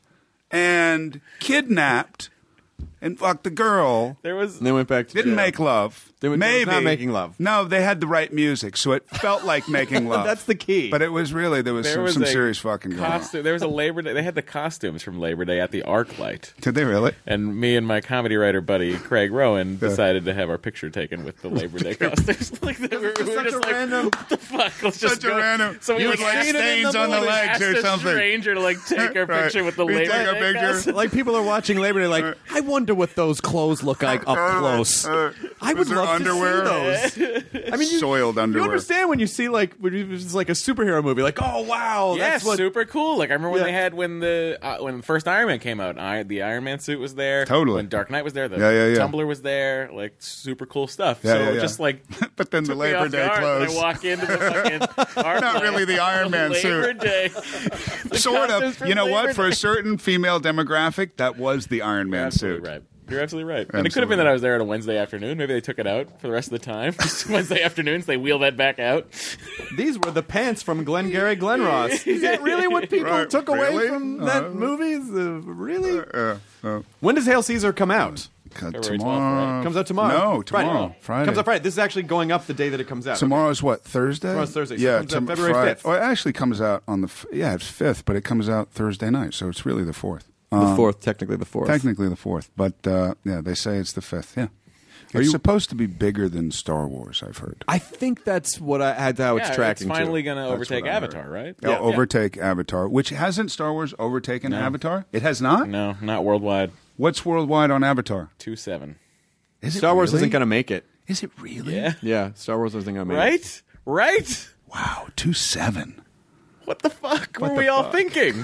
and kidnapped and fucked the girl. There was And they went back to Didn't jail. make love. They were- they was Maybe not making love. No, they had the right music, so it felt like making love. That's the key. But it was really there was there some, was some a serious fucking going on. costume. There was a Labor Day. They had the costumes from Labor Day at the ArcLight. Did they really? And me and my comedy writer buddy Craig Rowan decided to have our picture taken with the Labor Day costumes. Like they were, we were such just a like, random- what the fuck? Let's just Such a go. random- So we You like, would like asked- stains on the we legs asked or a something. stranger to like take our Right. picture with the We Labor take a Day picture. costume. like people are watching Labor Day, like, I wonder what those clothes look like up close. Uh, I was would there love underwear? to see those. I mean, you, Soiled you underwear. understand when you see like when it's like a superhero movie, like, oh wow, Yeah, that's what. super cool. Like I remember when Yeah. they had when the uh, when the first Iron Man came out, I, the Iron Man suit was there. Totally. When Dark Knight was there, the Yeah, yeah, yeah. Tumblr was there. Like super cool stuff. Yeah, so yeah, yeah. just like, But then the took me Labor off Day guard when clothes. I walk into the fucking art Not really the Iron Man Labor suit. Day. The Sort costumes of. from You know Labor what? For Day. a certain female demographic, that was the Iron You're Man absolutely suit. right. You're absolutely right. And it could have Absolutely. been that I was there on a Wednesday afternoon. Maybe they took it out for the rest of the time. Wednesday afternoons, they wheel that back out. These were the pants from Glengarry Glen Ross. Is that really what people Right, took away really? from that Uh, movie? Uh, really? Uh, uh, When does Hail Caesar come out? February twelfth, tomorrow. right? Comes out tomorrow. No, tomorrow. Friday. Comes out Friday. This is actually going up the day that it comes out. Tomorrow's what? Thursday? Tomorrow's Thursday, so it Yeah, comes out tom- February Friday. fifth. Oh, it actually comes out on the f- yeah, it's fifth, but it comes out Thursday night, so it's really the fourth. The Um, fourth, technically the fourth. Technically the fourth, but uh, yeah, they say it's the fifth. Yeah, Are it's you- supposed to be bigger than Star Wars. I've heard. I think that's what I had. How it's Yeah, tracking. it's finally to. going to overtake what I heard. Avatar, right? Oh, overtake Avatar, which hasn't Star Wars overtaken Avatar? It has not. No, not worldwide. What's worldwide on Avatar? Two seven. Is it Star Wars really? isn't going to make it. Is it really? Yeah. Yeah, Star Wars isn't going to make it. Right? Right? Wow, two seven. What the fuck What were the we all fuck? thinking?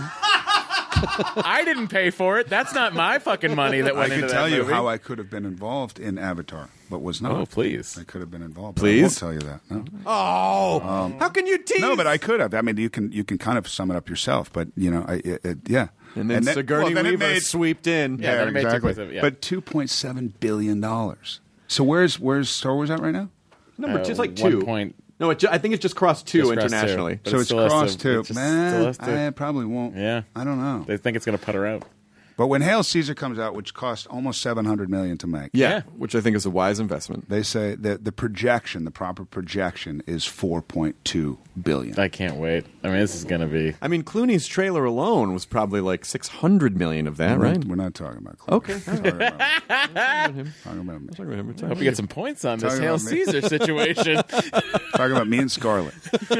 I didn't pay for it. That's not my fucking money that I went could into tell that you movie. how I could have been involved in Avatar, but was not. Oh, please. I could have been involved. but Please? I won't tell you that. No. Oh, how can you tease? No, but I could have. I mean, you can you can kind of sum it up yourself, but you know, I, it, it, yeah. And then Sigourney then it Weaver made- sweeped in. Yeah, then it made exactly. two point seven, yeah. But two point seven billion dollars. So where's where's Star Wars at right now? Number Uh, just like one two. point- No, it ju- I think it's just crossed two Just crossed two. internationally. But so it it's still has crossed to- two. it just Man, still has to- I probably won't. Yeah. I don't know. They think it's going to put her out. But when Hail Caesar comes out, which cost almost seven hundred million to make, Yeah, Yeah. which I think is a wise investment. they say that the projection, the proper projection, is four point two billion. I can't wait. I mean, this is going to be... I mean, Clooney's trailer alone was probably like six hundred million of that, We're right? not- We're not talking about. Clooney. Okay. We're talking about, talking about me. I hope you get some points on this Talking Hail about me. Caesar situation. Talking about me and Scarlett.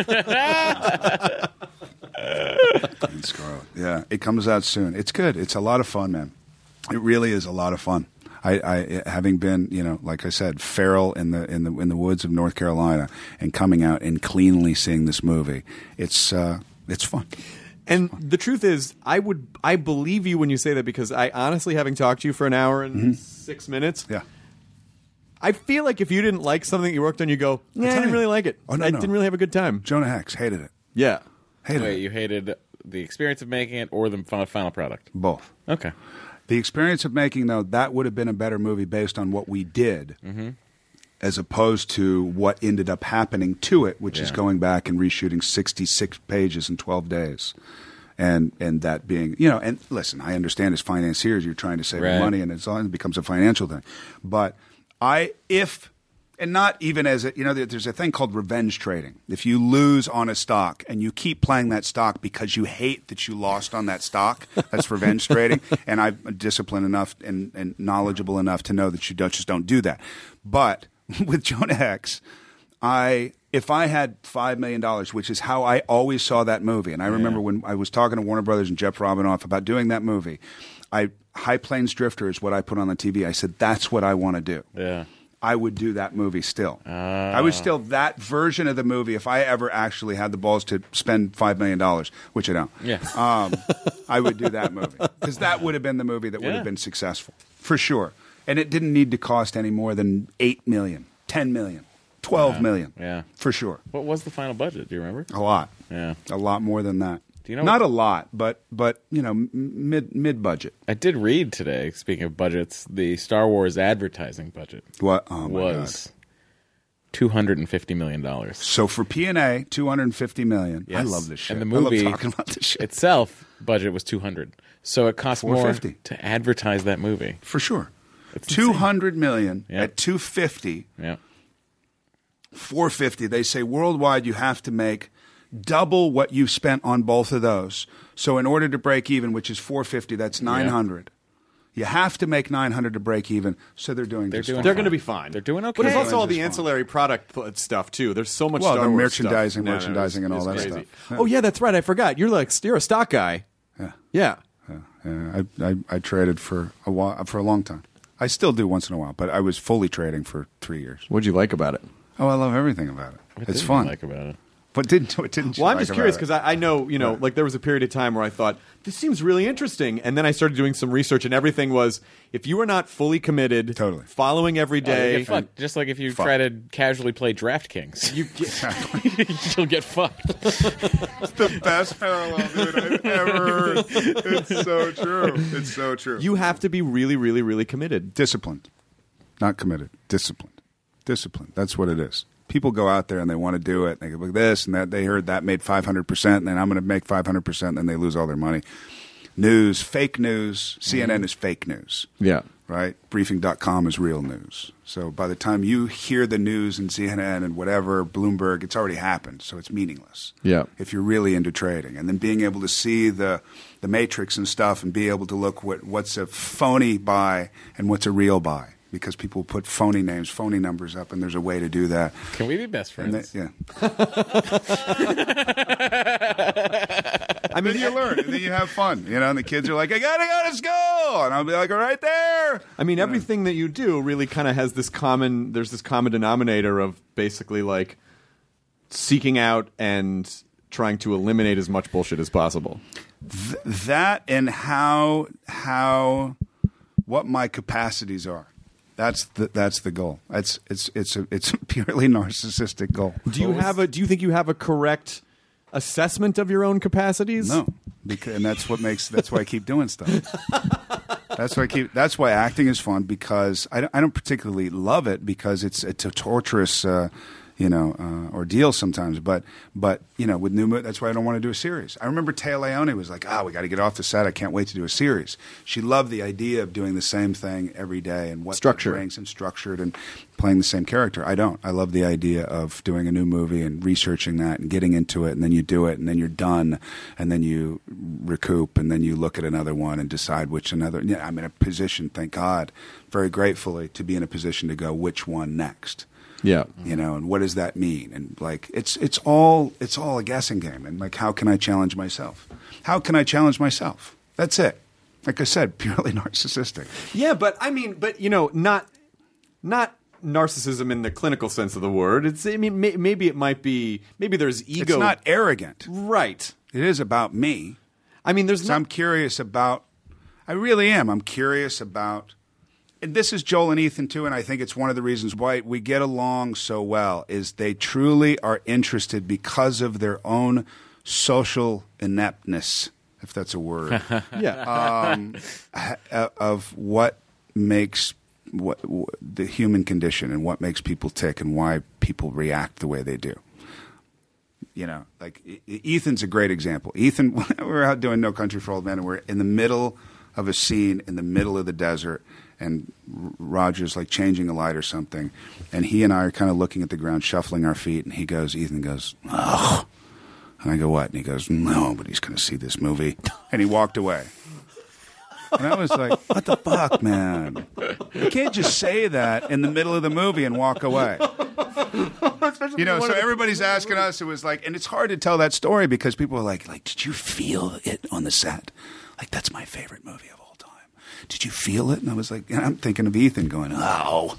And Scarlett. Yeah, it comes out soon. It's good. It's a lot of fun, man. It really is a lot of fun. I, I having been, you know, like I said, feral in the in the in the woods of North Carolina, and coming out and cleanly seeing this movie. It's uh, it's fun. And the truth is, I would I believe you when you say that, because I honestly, having talked to you for an hour and six minutes, Yeah. I feel like if you didn't like something that you worked on, you go, "Yeah, I tell didn't you. really like it. Oh, no, I no. didn't really have a good time." Jonah Hex hated it. Yeah. Hated Wait, it. you hated the experience of making it or the fi- final product? Both. Okay. The experience of making, though, that would have been a better movie based on what we did. Mm-hmm. as opposed to what ended up happening to it, which is Yeah. going back and reshooting sixty-six pages in twelve days. And and that being, you know, and listen, I understand as financiers, you're trying to save Right. money, and it's all, it becomes a financial thing. But I, if, and not even as a, you know, there- there's a thing called revenge trading. If you lose on a stock and you keep playing that stock because you hate that you lost on that stock, that's revenge trading. And I'm disciplined enough and, and knowledgeable enough to know that you don't just don't do that. But with Jonah Hex, I if I had five million dollars, which is how I always saw that movie, and I remember when I was talking to Warner Brothers and Jeff Robinoff about doing that movie, I High Plains Drifter is what I put on the T V. I said, that's what I want to do. Yeah. I would do that movie still. I would still, that version of the movie, if I ever actually had the balls to spend five million dollars, which I don't, Yeah. um, I would do that movie. Because that would have been the movie that would Yeah. have been successful, for sure. And it didn't need to cost any more than eight million dollars, ten million dollars, twelve million dollars, Yeah. for sure. What was the final budget? Do you remember? A lot. Yeah. A lot more than that. Do you know Not what- a lot, but, but you know, m- mid mid budget. I did read today, speaking of budgets, the Star Wars advertising budget What? Oh my was God. two hundred fifty million dollars. So for P and A, two hundred fifty million dollars. I Yes. love this shit. And the movie I love talking about this shit. itself, budget was two hundred. So it cost more four fifty to advertise that movie. For sure. It's two insane. hundred million Yeah. at two fifty, Yeah. four fifty. They say worldwide you have to make double what you spent on both of those. So in order to break even, which is four fifty, that's nine hundred. You have to make nine hundred to break even. So they're doing They're just doing fine. They're going to be fine. They're doing okay. But it's also Doing all the just fine. ancillary product pl- stuff too. There's so much Well, Star the Wars stuff. merchandising, No, no, merchandising, it's- and all it's that crazy. stuff. Oh yeah, that's right. I forgot. You're like you're a stock guy. Yeah. Yeah. Yeah, I, I, I traded for a while, for a long time. I still do once in a while, but I was fully trading for three years. What'd you like about it? Oh, I love everything about it. What it's didn't fun. you like about it? What didn't what didn't you Well, I'm like just about curious it? because I, I know, you know, Right. like there was a period of time where I thought this seems really interesting, and then I started doing some research, and everything was if you are not fully committed, Totally. following every Oh, you'll day. get fucked. Just like if you Fuck. try to casually play DraftKings, you get, you'll get fucked. the best parallel, dude, I've ever heard. It's so true. It's so true. you have to be really, really, really committed. Disciplined, not committed. Disciplined, disciplined. That's what it is. People go out there and they want to do it. And they go, look this and that. They heard that made five hundred percent, and then I'm going to make five hundred percent, and then they lose all their money. News, fake news. C N N is fake news. Yeah. Right? Briefing dot com is real news. So by the time you hear the news in C N N and whatever, Bloomberg, it's already happened. So it's meaningless. Yeah. If you're really into trading. And then being able to see the the matrix and stuff and be able to look what what's a phony buy and what's a real buy. Because people put phony names, phony numbers up, and there's a way to do that. Can we be best And friends? they, yeah. I mean, Then you learn, and then you have fun, you know. And the kids are like, "I gotta go to school," and I'll be like, "Right there." I mean, everything that you do really kind of has this common. There's this common denominator of basically like seeking out and trying to eliminate as much bullshit as possible. Th- that and how how what my capacities are. That's the that's the goal. That's it's it's a it's a purely narcissistic goal. Do you have a? Do you think you have a correct assessment of your own capacities? No, because, and that's what makes that's why I keep doing stuff. That's why I keep. That's why acting is fun because I don't, I don't particularly love it because it's it's a torturous, uh, you know, uh, ordeal sometimes. But but you know, with new Mo- that's why I don't want to do a series. I remember Taya Leone was like, "Ah, oh, we got to get off the set. I can't wait to do a series." She loved the idea of doing the same thing every day and what Structure. that brings and structured and playing the same character. I don't. I love the idea of doing a new movie and researching that and getting into it, and then you do it, and then you're done, and then you recoup, and then you look at another one and decide which another. Yeah, I'm in a position, thank God, very gratefully, to be in a position to go which one next. Yeah. You know, and what does that mean? And like, it's it's all it's all a guessing game. And like, how can I challenge myself? How can I challenge myself? That's it. Like I said, purely narcissistic. Yeah, but I mean, but you know, not not narcissism in the clinical sense of the word. It's. I mean, may, maybe it might be. Maybe there's ego. It's not arrogant. right. It is about me. I mean, there's So not. I'm curious about. I really am. I'm curious about. And this is Joel and Ethan too, and I think it's one of the reasons why we get along so well. Is they truly are interested because of their own social ineptness, if that's a word, yeah. uh, of what makes what, what the human condition and what makes people tick and why people react the way they do. You know, like Ethan's a great example. Ethan, we were out doing No Country for Old Men, and we're in the middle of a scene in the middle of the desert, and Roger's like changing a light or something, and he and I are kind of looking at the ground, shuffling our feet, and he goes, Ethan goes, oh. And I go, what? And he goes, nobody's going to see this movie. And he walked away. And I was like, what the fuck, man? You can't just say that in the middle of the movie and walk away. You know, so everybody's asking us, it was like, and it's hard to tell that story because people are like, like, did you feel it on the set? Like, that's my favorite movie of all time. Did you feel it? And I was like, and I'm thinking of Ethan going, oh.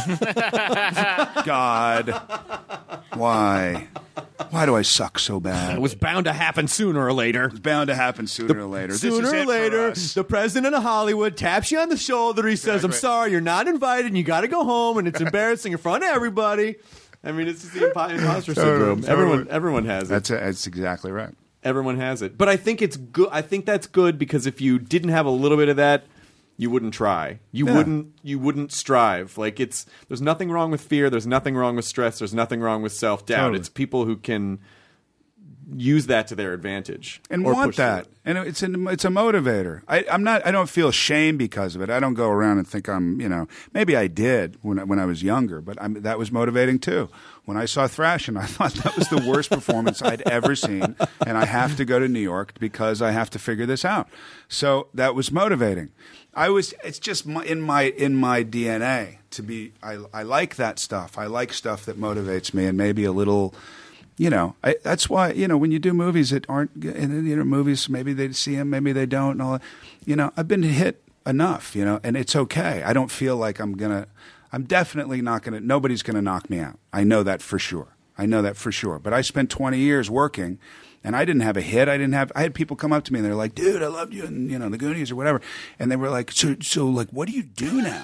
God. Why? Why do I suck so bad? It was bound to happen sooner or later. It's bound to happen sooner or later. Sooner this is or it later, for us. the president of Hollywood taps you on the shoulder. He says, I'm Exactly. sorry, you're not invited, and you got to go home, and it's embarrassing in front of everybody. I mean, it's just the impo- imposter syndrome. Totally. Everyone, everyone has it. That's, a, that's exactly right. Everyone has it. But I think it's good. I think that's good because if you didn't have a little bit of that, you wouldn't try. You Yeah. wouldn't. You wouldn't strive. Like it's. There's nothing wrong with fear. There's nothing wrong with stress. There's nothing wrong with self doubt. Totally. It's people who can use that to their advantage And or want push through that, it. and it's an, it's a motivator. I, I'm not. I don't feel shame because of it. I don't go around and think I'm. You know, maybe I did when I, when I was younger, but I'm, that was motivating too. When I saw Thrashin', I thought that was the worst performance I'd ever seen, and I have to go to New York because I have to figure this out. So that was motivating. I was. It's just my, in my in my D N A to be. I I like that stuff. I like stuff that motivates me, and maybe a little. You know, I, that's why, you know, when you do movies that aren't, you know, movies, maybe they see them, maybe they don't. And all that. You know, I've been hit enough, you know, and it's okay. I don't feel like I'm going to, I'm definitely not going to, nobody's going to knock me out. I know that for sure. I know that for sure. But I spent twenty years working, and I didn't have a hit. I didn't have, I had people come up to me and they're like, dude, I loved you in, you know, The Goonies or whatever. And they were like, so, so like, what do you do now?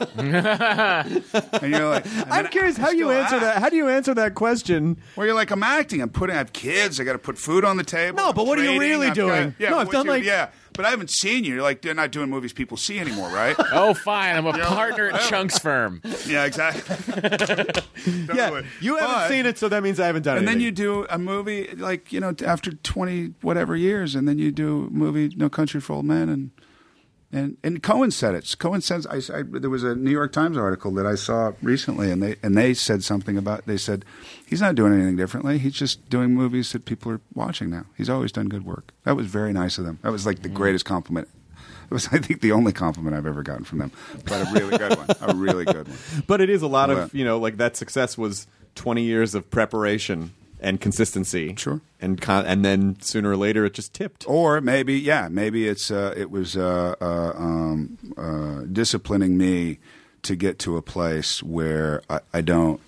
And you're like, and I'm then curious I how you still answer act. that. How do you answer that question? Where you're like, I'm acting. I'm putting. I have kids. I got to put food on the table. No, I'm but what are you trading, really I've doing? got- yeah, No, I've what done you- like- yeah. But I haven't seen you. You're like, they're not doing movies people see anymore, right? Oh, fine. I'm a partner at Chunk's firm. Yeah, exactly. Yeah, Totally. you haven't But- seen it, so that means I haven't done it. And then you do a movie like, you know, after twenty whatever years, and then you do a movie No Country for Old Men, and and and Cohen said it. Cohen says I, I there was a New York Times article that I saw recently, and they and they said something about they said he's not doing anything differently. He's just doing movies that people are watching now. He's always done good work. That was very nice of them. That was like the greatest compliment. It was, I think, the only compliment I've ever gotten from them, but a really good one. A really good one. But it is a lot Well, of, you know, like that success was twenty years of preparation and consistency. Sure. And con- and then sooner or later it just tipped. Or maybe, yeah, maybe it's uh, it was uh, uh, um, uh, disciplining me to get to a place where I, I don't.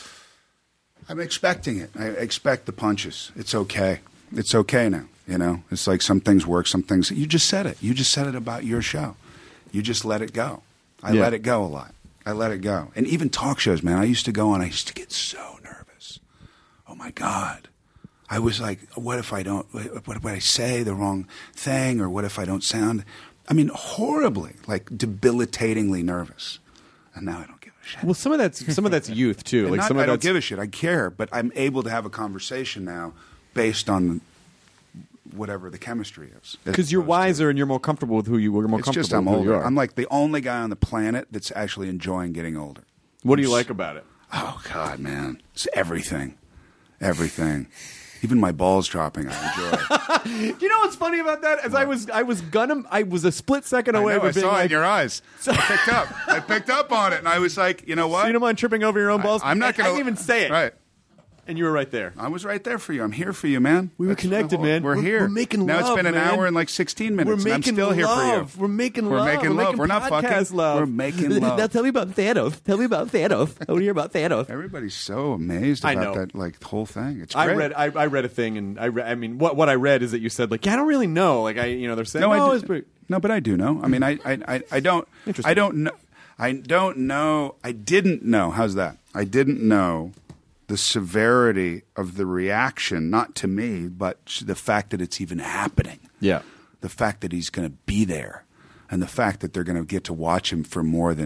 I'm expecting it. I expect the punches. It's okay. It's okay now. You know, it's like some things work, some things. You just said it. You just said it about your show. You just let it go. I Yeah. let it go a lot. I let it go. And even talk shows, man. I used to go on. I used to get so nervous. Oh my God. I was like, what if I don't, what if I say the wrong thing, or what if I don't sound, I mean, horribly, like debilitatingly nervous. And now I don't give a shit. Well, some of that's some of that's youth too. And Like not, some of I don't that's give a shit. I care, but I'm able to have a conversation now based on whatever the chemistry is. because you're As opposed to- wiser and you're more comfortable with who you are. More It's comfortable just I'm with who you older. are. I'm like the only guy on the planet that's actually enjoying getting older. what do you like about it? Oh God, man, it's everything, everything. Even my balls dropping, I enjoy. You know what's funny about that? As I was, I was gonna, I was a split second I away know, from I being saw it like, in your eyes. I picked up. I picked up on it, and I was like, you know what? so you don't mind tripping over your own balls? I, am not I- going I didn't even say it. Right. And you were right there. I was right there for you. I'm here for you, man. We were That's the connected, whole- man. We're, We're- here. we're making now love, it's been an man. hour and like sixteen minutes. We're and making I'm still here love. for you. We're making We're love. making We're love. making We're not fucking. podcast love. We're making love. Now tell me about Thanos. Tell me about Thanos. I want to hear about Thanos. Everybody's so amazed I about know. that like whole thing. It's I great. read I, I read a thing and I re- I mean what what I read is that you said like yeah, I don't really know like I you know they're saying No, oh, I it's do. pretty No, but I do know. I mean, I, I, I, I don't. Interesting. I don't know. I don't know. I didn't know. How's that? I didn't know the severity of the reaction, not to me, but to the fact that it's even happening. yeah The fact that he's going to be there, and the fact that they're going to get to watch him for more than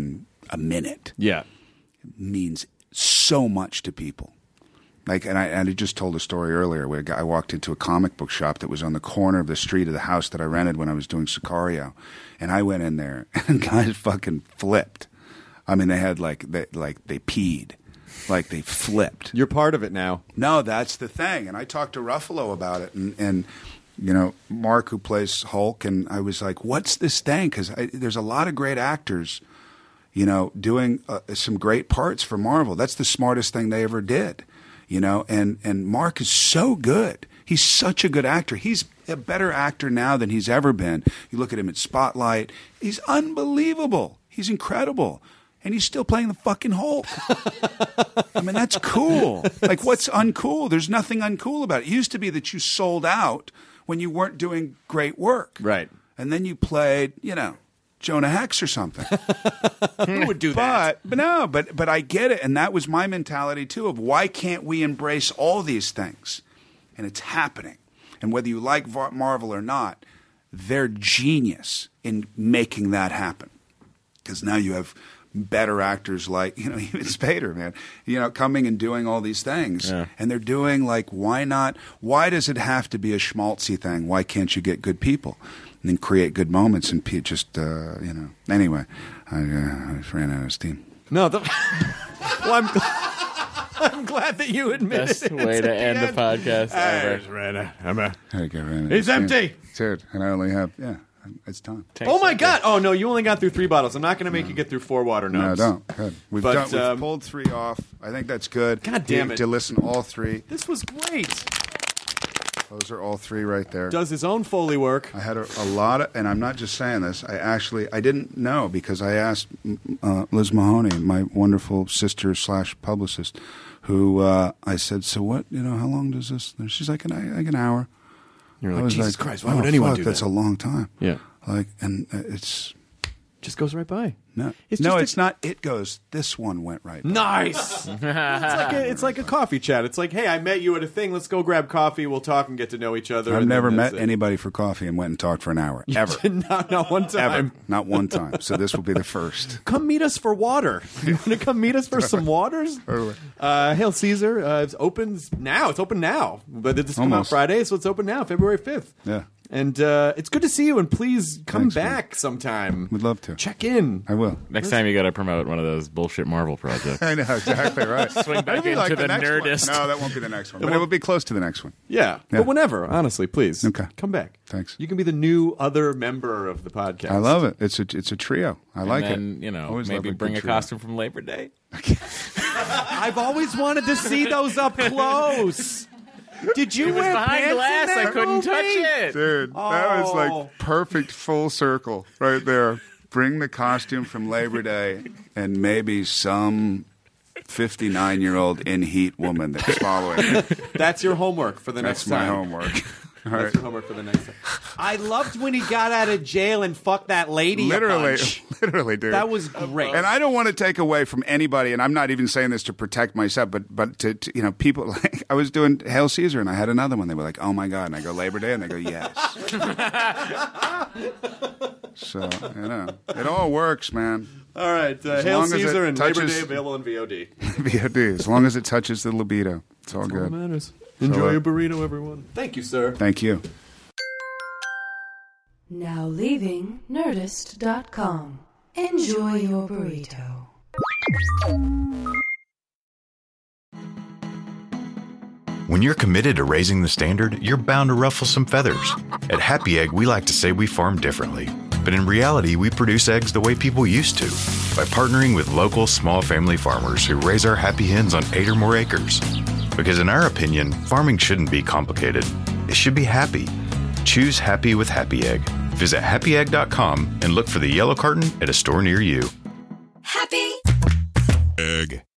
a minute Yeah. means so much to people. Like, and I, and I just told a story earlier where a guy, I walked into a comic book shop that was on the corner of the street of the house that I rented when I was doing Sicario, and I went in there, and guys fucking flipped. I mean, they had like they like they peed, like they flipped. You're part of it now. No, that's the thing. And I talked to Ruffalo about it, and, and you know, Mark, who plays Hulk, and I was like, "What's this thing?" Because there's a lot of great actors, you know, doing uh, some great parts for Marvel. That's the smartest thing they ever did. You know, and, and Mark is so good. He's such a good actor. He's a better actor now than he's ever been. You look at him at Spotlight. He's unbelievable. He's incredible. And he's still playing the fucking Hulk. I mean, that's cool. Like, what's uncool? There's nothing uncool about it. It used to be that you sold out when you weren't doing great work. Right. And then you played, you know, Jonah Hex or something. Who would do that? But, but no, but but I get it, and that was my mentality too. Of why can't we embrace all these things? And it's happening. And whether you like Marvel or not, they're genius in making that happen. Because now you have better actors like, you know, even Spader, man, you know, coming and doing all these things. Yeah. And they're doing like, why not? Why does it have to be a schmaltzy thing? Why can't you get good people? And then create good moments and pe- just, uh, you know. Anyway, I, uh, I just ran out of steam. No, the, well, I'm, I'm glad that you admitted Best it. way to end the podcast ever. I got ran out It's of steam. empty. Dude, and I only have, yeah, it's time. Oh my God! Oh no, you only got through three bottles. I'm not going to make you get through four water No, notes. don't. Good. We've, But, done, we've um, pulled three off. I think that's good. God damn to, it. To listen to all three. This was great. Those are all three right there. Does his own Foley work. I had a, a lot of, and I'm not just saying this. I actually, I didn't know because I asked uh, Liz Mahoney, my wonderful sister slash publicist, who uh, I said, "So what? You know, how long does this?" And she's like, "An like an hour." You're I like, was Jesus like, Christ, why oh, would anyone fuck, do that's that? a long time. Yeah. Like, and uh, it's Just goes right by. no, It's no, just a- it's not. It goes. This one went right. by. Nice. it's like a, it's like a coffee chat. It's like, hey, I met you at a thing. Let's go grab coffee. We'll talk and get to know each other. I've and then never that's met it. anybody for coffee and went and talked for an hour ever. not, not one time. Ever. Not one time. So this will be the first. Come meet us for water. You want to come meet us for some waters? Totally. Uh, Hail Caesar. Uh, it's open now. It's open now. But this come out Almost. Friday, so it's open now, February fifth. Yeah. And uh, it's good to see you, and please come Thanks, back sometime. Would love to. Check in. I will. Next time you got to promote one of those bullshit Marvel projects. I know exactly right. Swing back It'll be into like the next Nerdist. one. No, that won't be the next one, but it will be close to the next one. Yeah. Yeah. But whenever, honestly, please. Okay. Come back. Thanks. You can be the new other member of the podcast. I love it. It's a it's a trio. I like and then, it. you know, Always love maybe good bring a trio. costume from Labor Day. I've always wanted to see those up close. Did you It was wear behind pants glass. in that I couldn't movie? touch it. Dude, that was Oh. like perfect full circle right there. Bring the costume from Labor Day and maybe some fifty-nine-year-old in heat woman that's following it. That's your homework for the That's next my time. homework. All That's right. your homework for the next time. I loved when he got out of jail and fucked that lady. a Literally, bunch. literally, dude. That was great. And I don't want to take away from anybody, and I'm not even saying this to protect myself, but but to, to you know, people like I was doing Hail Caesar, and I had another one. They were like, "Oh my god!" And I go Labor Day, and they go, "Yes." So you know, it all works, man. All right, uh, As Hail long as it Caesar and Labor touches- Day available on V O D. V O D, as long as it touches the libido, it's all All that good. matters. Enjoy uh, your burrito, everyone. Thank you, sir. Thank you. Now leaving Nerdist dot com. Enjoy your burrito. When you're committed to raising the standard, you're bound to ruffle some feathers. At Happy Egg, we like to say we farm differently. But in reality, we produce eggs the way people used to, by partnering with local small family farmers who raise our happy hens on eight or more acres. Because in our opinion, farming shouldn't be complicated. It should be happy. Choose happy with Happy Egg. Visit happy egg dot com and look for the yellow carton at a store near you. Happy Egg.